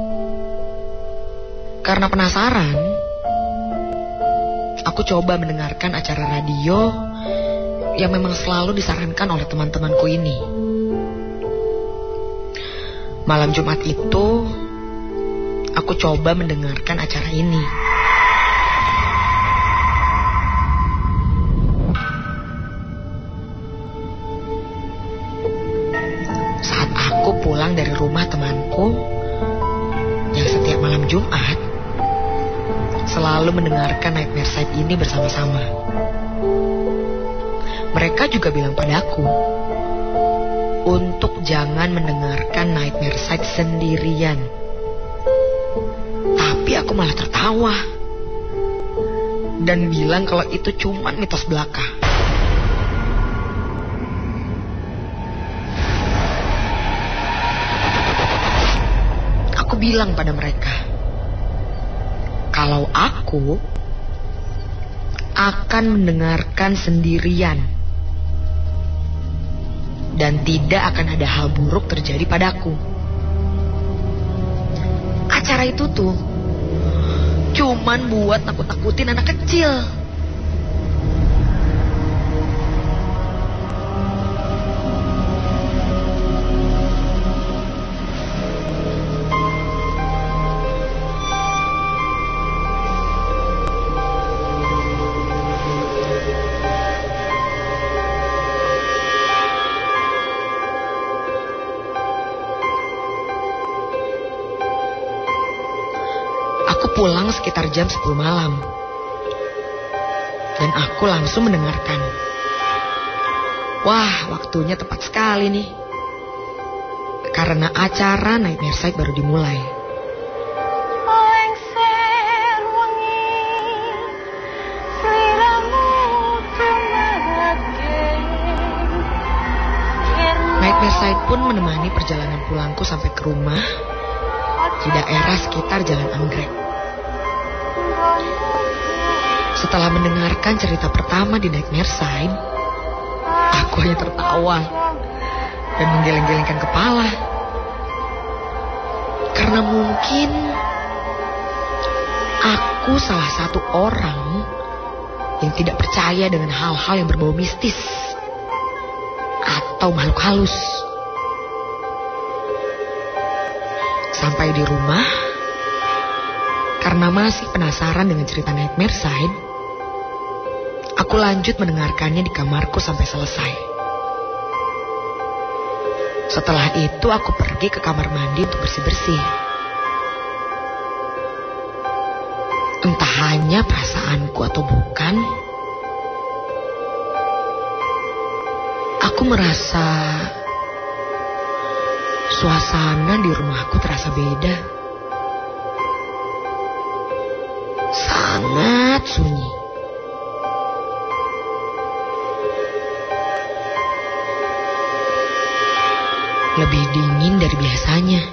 karena penasaran, aku coba mendengarkan acara radio yang memang selalu disarankan oleh teman-temanku ini. Malam Jumat itu, aku coba mendengarkan acara ini. Saat aku pulang dari rumah temanku yang setiap malam Jumat selalu mendengarkan Nightmare Side ini bersama-sama. Mereka juga bilang padaku untuk jangan mendengarkan Nightmare Side sendirian. Tapi aku malah tertawa dan bilang kalau itu cuma mitos belaka. Aku bilang pada mereka kalau aku akan mendengarkan sendirian dan tidak akan ada hal buruk terjadi padaku. Acara itu tuh cuman buat nakut-nakutin anak kecil. Pulang sekitar jam sepuluh malam. Dan aku langsung mendengarkan. Wah, waktunya tepat sekali nih. Karena acara Nightmare Side baru dimulai. Lengser wangi, seliramu Nightmare pun menemani perjalanan pulangku sampai ke rumah di daerah sekitar Jalan Anggrek. Setelah mendengarkan cerita pertama di Nightmare Side, aku hanya tertawa dan menggeleng-gelengkan kepala. Karena mungkin aku salah satu orang yang tidak percaya dengan hal-hal yang berbau mistis atau makhluk halus. Sampai di rumah, karena masih penasaran dengan cerita Nightmare Side, aku lanjut mendengarkannya di kamarku sampai selesai. Setelah itu aku pergi ke kamar mandi untuk bersih-bersih. Entah hanya perasaanku atau bukan, aku merasa suasana di rumahku terasa beda. Sangat sunyi. Lebih dingin dari biasanya.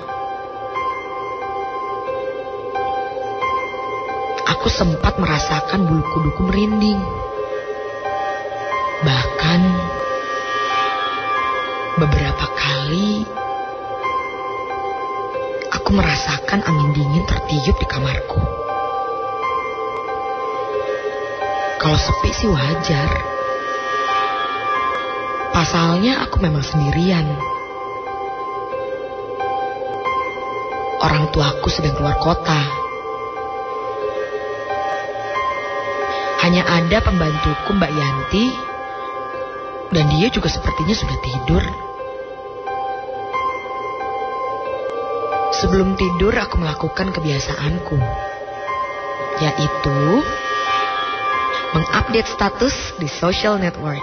Aku sempat merasakan bulu kuduku merinding. Bahkan beberapa kali aku merasakan angin dingin tertiup di kamarku. Kalau sepi sih wajar. Pasalnya aku memang sendirian. Orang tuaku sedang keluar kota. Hanya ada pembantuku Mbak Yanti, dan dia juga sepertinya sudah tidur. Sebelum tidur aku melakukan kebiasaanku, yaitu mengupdate status di social network.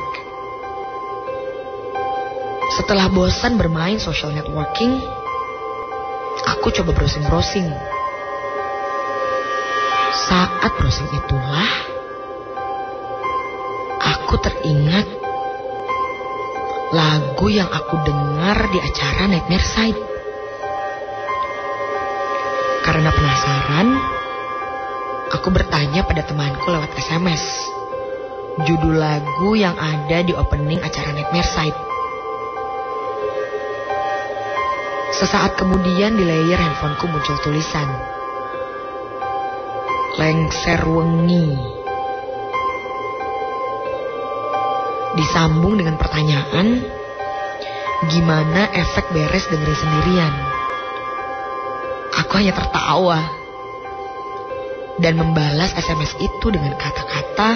Setelah bosan bermain social networking, aku coba browsing-browsing. Saat browsing itulah aku teringat lagu yang aku dengar di acara Nightmare Side. Karena penasaran, aku bertanya pada temanku lewat S M S judul lagu yang ada di opening acara Nightmare Side. Sesaat kemudian di layar handphoneku muncul tulisan Lengser Wengi. Disambung dengan pertanyaan, gimana efek beres dengerin sendirian? Aku hanya tertawa dan membalas S M S itu dengan kata-kata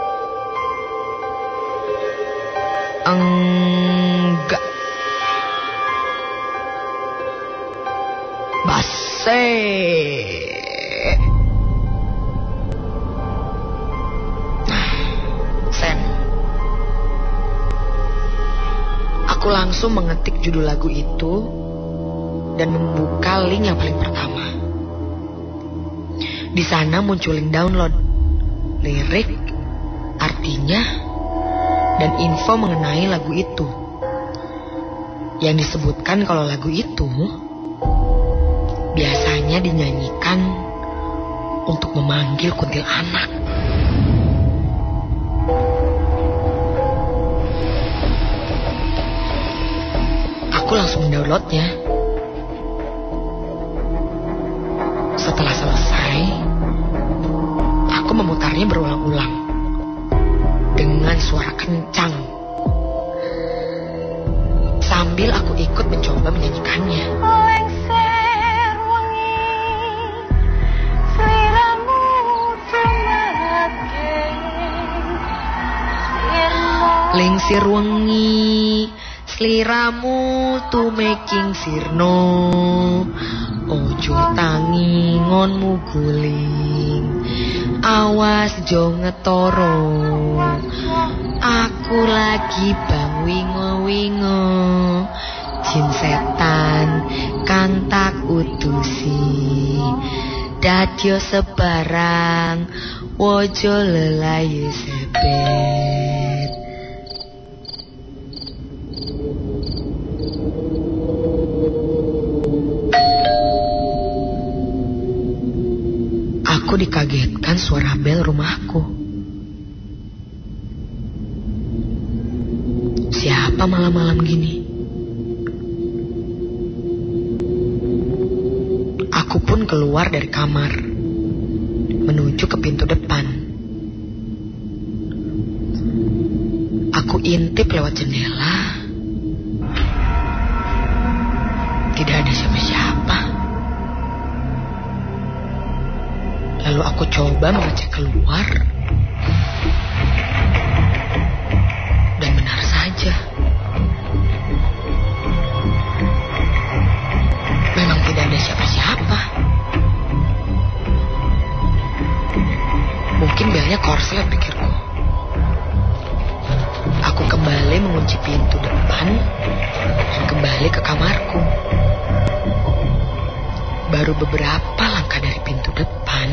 enggak. Base. Sen. Aku langsung mengetik judul lagu itu dan membuka link yang paling pertama. Di sana muncul link download, lirik, artinya, dan info mengenai lagu itu. Yang disebutkan kalau lagu itu biasanya dinyanyikan untuk memanggil kuntilanak. Aku langsung mendownloadnya. Setelah selesai, aku memutarnya berulang-ulang dengan suara kencang. Sambil aku ikut mencoba menyanyikannya. Lengser wengi, sliramu tu making sirno, ojo tangi ngonmu guling, awas jo ngetoro, aku lagi bang wingo-wingo, jin setan kang tak utusi, dadyo sebarang, wojo lelayu sebet. suara bel rumahku. Siapa malam-malam gini? Aku pun keluar dari kamar, menuju ke pintu depan. Aku intip lewat jendela. Tidak ada siapa-siapa. Lalu aku coba mengecek keluar. Dan benar saja. Memang tidak ada siapa-siapa. Mungkin belnya korslet, pikirku. Aku kembali mengunci pintu depan dan kembali ke kamarku. Baru beberapa langkah dari pintu depan,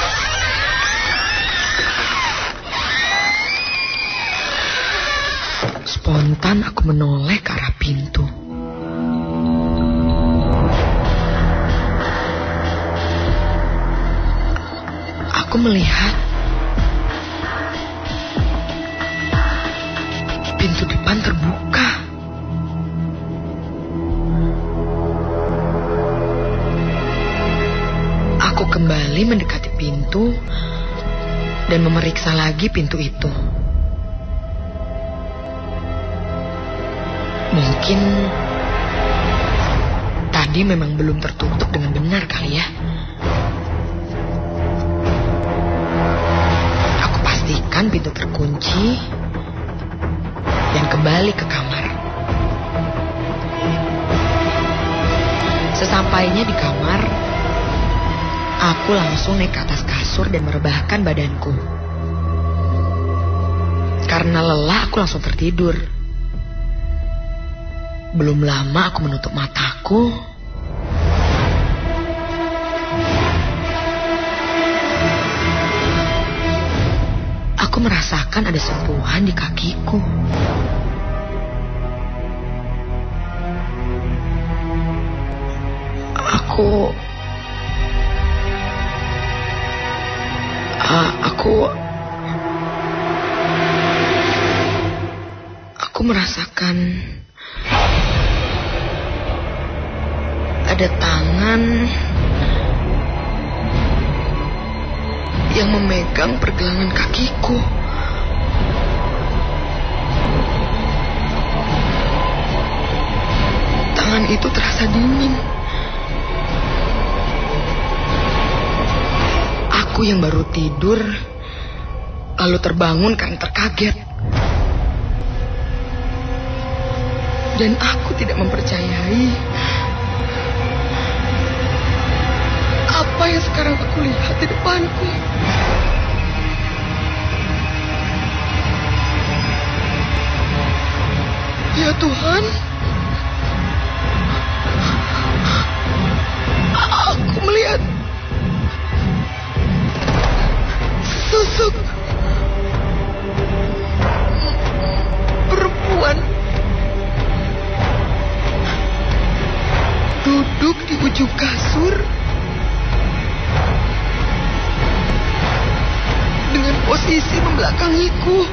spontan aku menoleh ke arah pintu. Aku melihat pintu depan terbuka. Aku kembali mendekati pintu dan memeriksa lagi pintu itu. Mungkin tadi memang belum tertutup dengan benar kali ya. Aku pastikan pintu terkunci dan kembali ke kamar. Sesampainya di kamar, aku langsung naik ke atas kasur dan merebahkan badanku. Karena lelah, aku langsung tertidur. Belum lama aku menutup mataku. Aku merasakan ada sentuhan di kakiku. Aku... Uh, aku... Aku merasakan... ada tangan... yang memegang pergelangan kakiku. Tangan itu terasa dingin. Aku yang baru tidur, lalu terbangun karena terkaget. Dan aku tidak mempercayai apa yang sekarang aku lihat di depanku. Ya Tuhan, aku melihat sosok perempuan duduk di ujung kasur dengan posisi membelakangiku.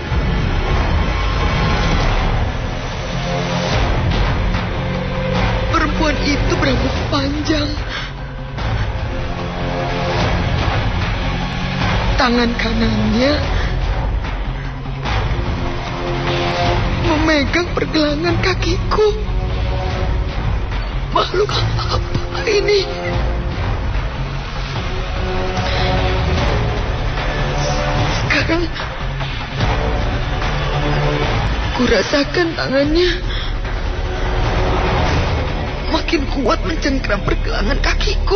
Perempuan itu berambut panjang. Tangan kanannya memegang pergelangan kakiku. Makhluk apa ini? Sekarang kurasakan tangannya makin kuat mencengkram pergelangan kakiku.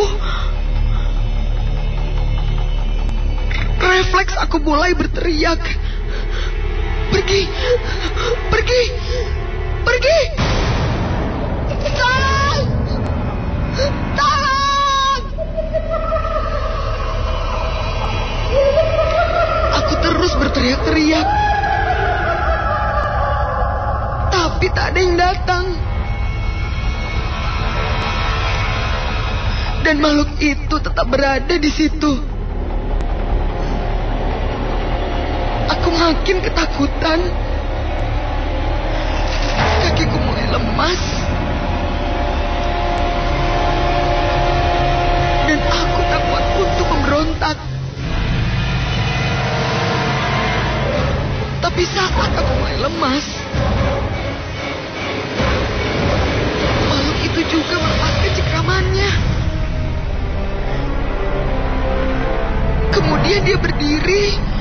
Refleks aku mulai berteriak. Pergi, pergi, pergi. Tolong, tolong. Aku terus berteriak-teriak. Tapi tak ada yang datang. Dan makhluk itu tetap berada di situ. Aku makin ketakutan. Kakiku mulai lemas. Dan aku tak kuat untuk memberontak. Tapi saat aku mulai lemas, makhluk itu juga melepaskan cengkramannya. Kemudian dia berdiri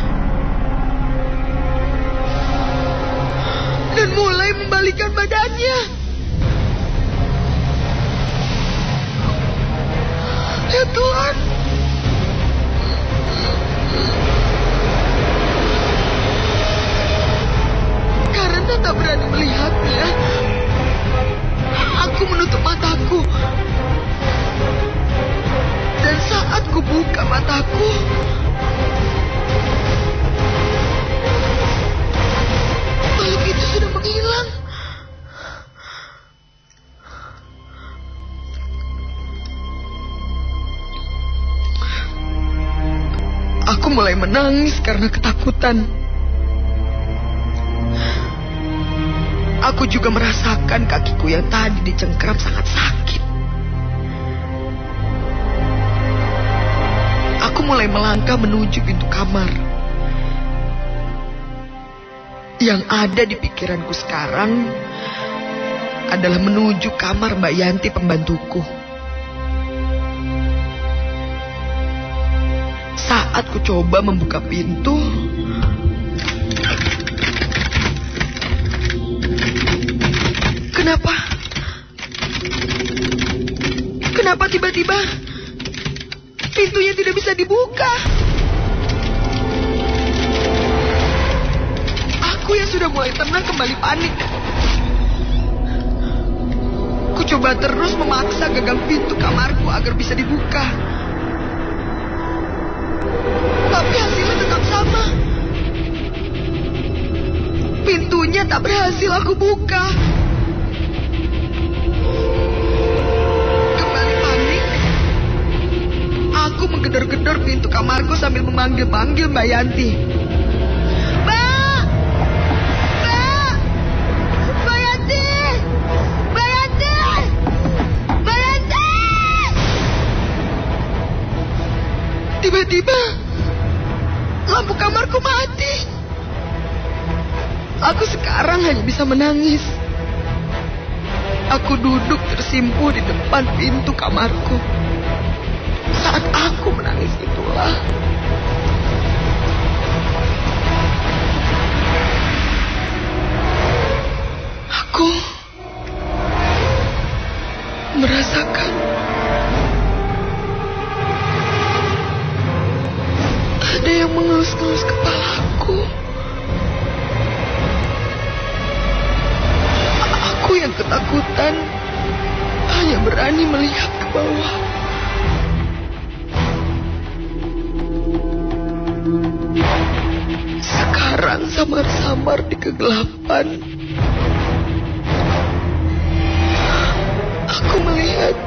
dan mulai membalikkan badannya. Ya Tuhan, karena tak berani melihatnya, aku menutup mataku. Dan saat ku buka mataku, makhluk itu sudah menghilang. Aku mulai menangis karena ketakutan. Aku juga merasakan kakiku yang tadi dicengkram sangat sakit. Aku mulai melangkah menuju pintu kamar. Yang ada di pikiranku sekarang adalah menuju kamar Mbak Yanti pembantuku. Saat ku coba membuka pintu, kenapa? Kenapa tiba-tiba pintunya tidak bisa dibuka? Aku yang sudah mulai tenang kembali panik. Ku coba terus memaksa gagang pintu kamarku agar bisa dibuka. Tapi hasilnya tetap sama. Pintunya tak berhasil aku buka. Kembali panik, aku menggedor-gedor pintu kamarku sambil memanggil-panggil Mbak Yanti. Mbak! Mbak! Mbak Yanti! Mbak Yanti! Mbak Yanti! Tiba-tiba lampu kamarku mati. Aku sekarang hanya bisa menangis. Aku duduk tersimpu di depan pintu kamarku. Saat aku menangis itulah aku merasakan ada yang mengelus-ngelus kepalaku. Aku yang ketakutan hanya berani melihat ke bawah. Sekarang samar-samar di kegelapan, aku melihat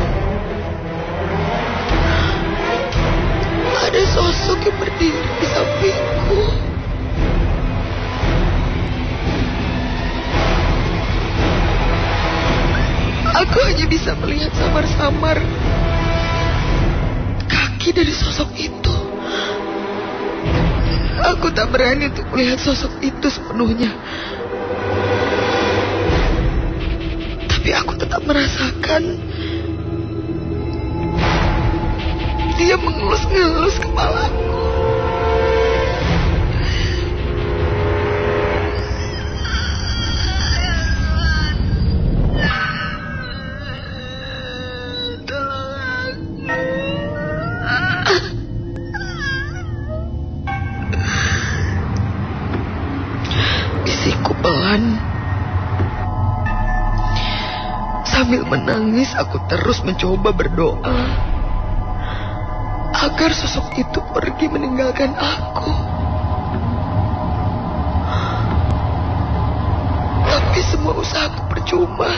ada sosok yang berdiri di sampingku. Aku hanya bisa melihat samar-samar kaki dari sosok itu. Aku tak berani untuk melihat sosok itu sepenuhnya. Tapi aku tetap merasakan dia mengelus-ngelus kepalaku. Sambil menangis, aku terus mencoba berdoa agar sosok itu pergi meninggalkan aku. Tapi semua usahaku percuma.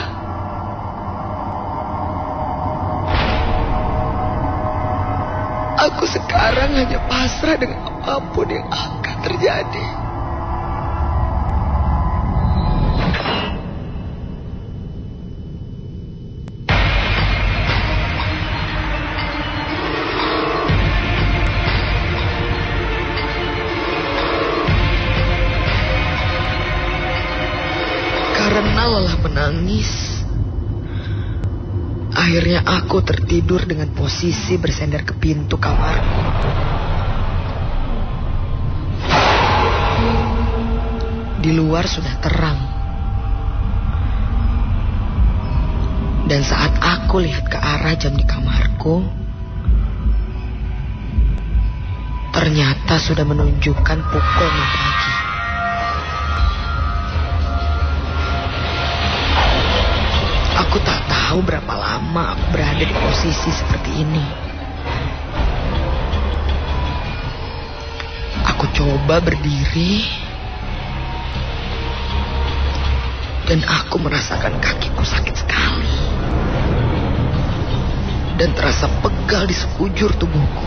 Aku sekarang hanya pasrah dengan apapun yang akan terjadi. Karena lelah menangis, akhirnya aku tertidur dengan posisi bersender ke pintu kamarku. Di luar sudah terang. Dan saat aku lihat ke arah jam di kamarku, ternyata sudah menunjukkan pukul enam pagi. Aku tak tahu berapa lama aku berada di posisi seperti ini. Aku coba berdiri, dan aku merasakan kakiku sakit sekali. Dan terasa pegal di sekujur tubuhku.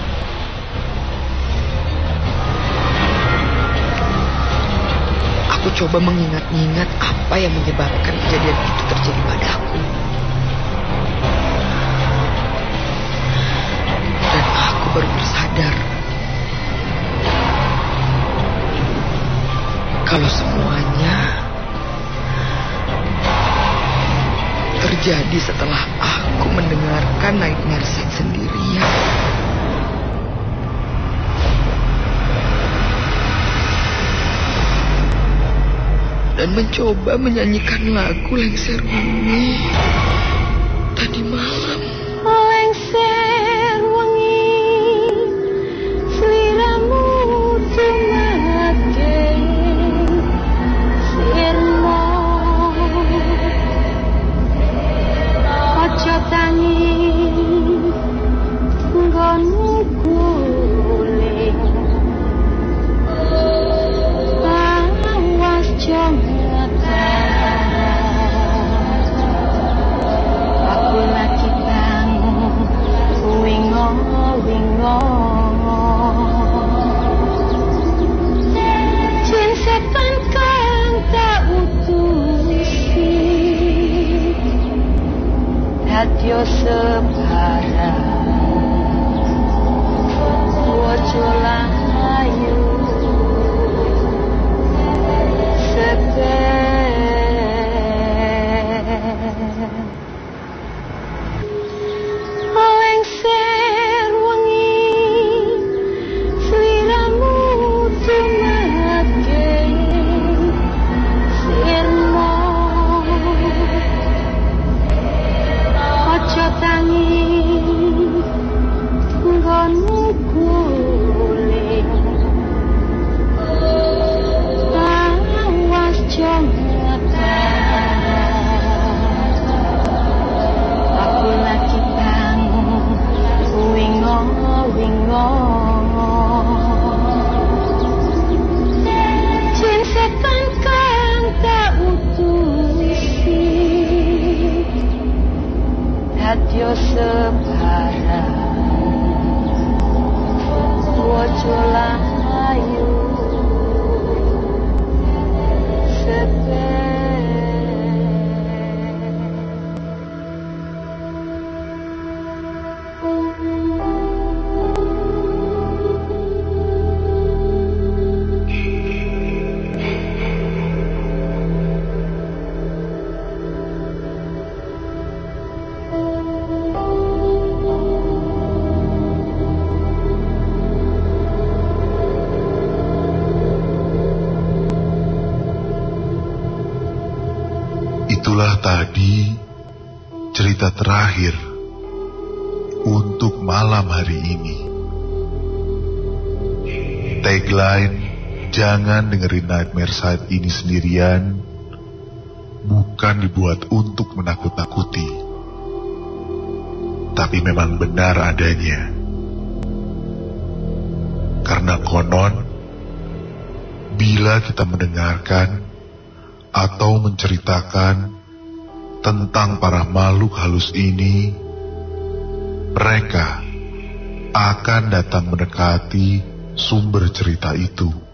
Aku coba mengingat-ingat apa yang menyebabkan kejadian itu terjadi padaku. Dan aku baru tersadar kalau semuanya terjadi setelah aku mendengarkan nightmare set sendirian. Dan mencoba menyanyikan lagu Lengser Bumi tadi malam. Lengser wengi sliramu tumake sirmo aja tangi nggonmu guling awas jong Yo separa Wojo layu Sepe Lengser wengi sliramu tumake sirmo aja tangi nggonmu guling awas jong aku lagi bangun wingo wingo jin setan kang tak utusi Yo separa Wojo layu Sepe Itulah tadi cerita terakhir untuk malam hari ini. Tagline, jangan dengerin Nightmare Side ini sendirian, bukan dibuat untuk menakut-nakuti, tapi memang benar adanya. Karena konon, bila kita mendengarkan atau menceritakan tentang para makhluk halus ini, mereka akan datang mendekati sumber cerita itu.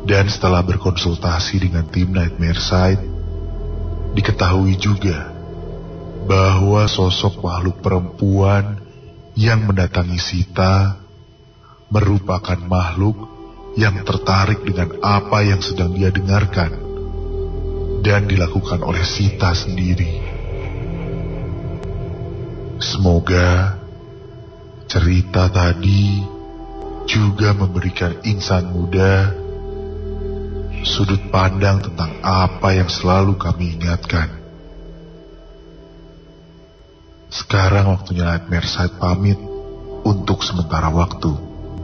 Dan setelah berkonsultasi dengan tim Nightmare Site, diketahui juga bahwa sosok makhluk perempuan yang mendatangi Sita merupakan makhluk yang tertarik dengan apa yang sedang dia dengarkan dan dilakukan oleh Sita sendiri. Semoga cerita tadi juga memberikan insan muda sudut pandang tentang apa yang selalu kami ingatkan. Sekarang waktunya Nightmare Site pamit untuk sementara waktu.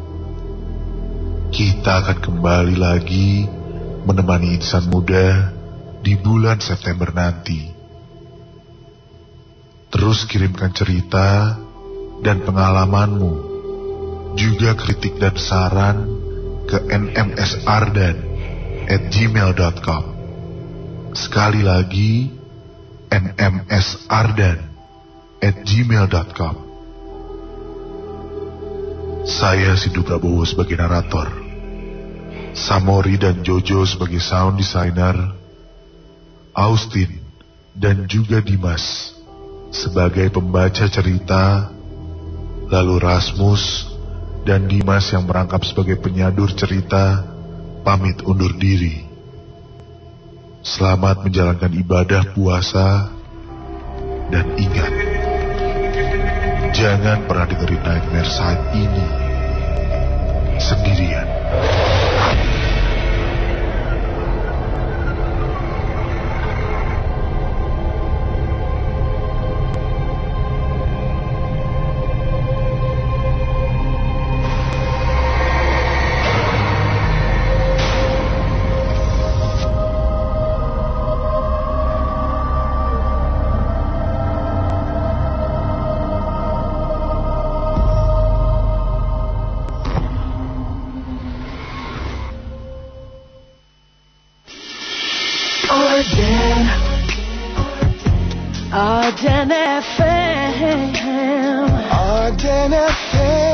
Kita akan kembali lagi menemani insan muda di bulan September nanti. Terus kirimkan cerita dan pengalamanmu, juga kritik dan saran ke n m s ardan at gmail dot com. Sekali lagi, n m s ardan at gmail dot com. Saya Sindu Prabowo sebagai narator, Samori dan Jojo sebagai sound designer, Austin dan juga Dimas sebagai pembaca cerita, lalu Rasmus dan Dimas yang merangkap sebagai penyadur cerita pamit undur diri. Selamat menjalankan ibadah puasa dan ingat, jangan pernah dengerin Nightmare Site ini sendirian. Arden F M. Arden F M.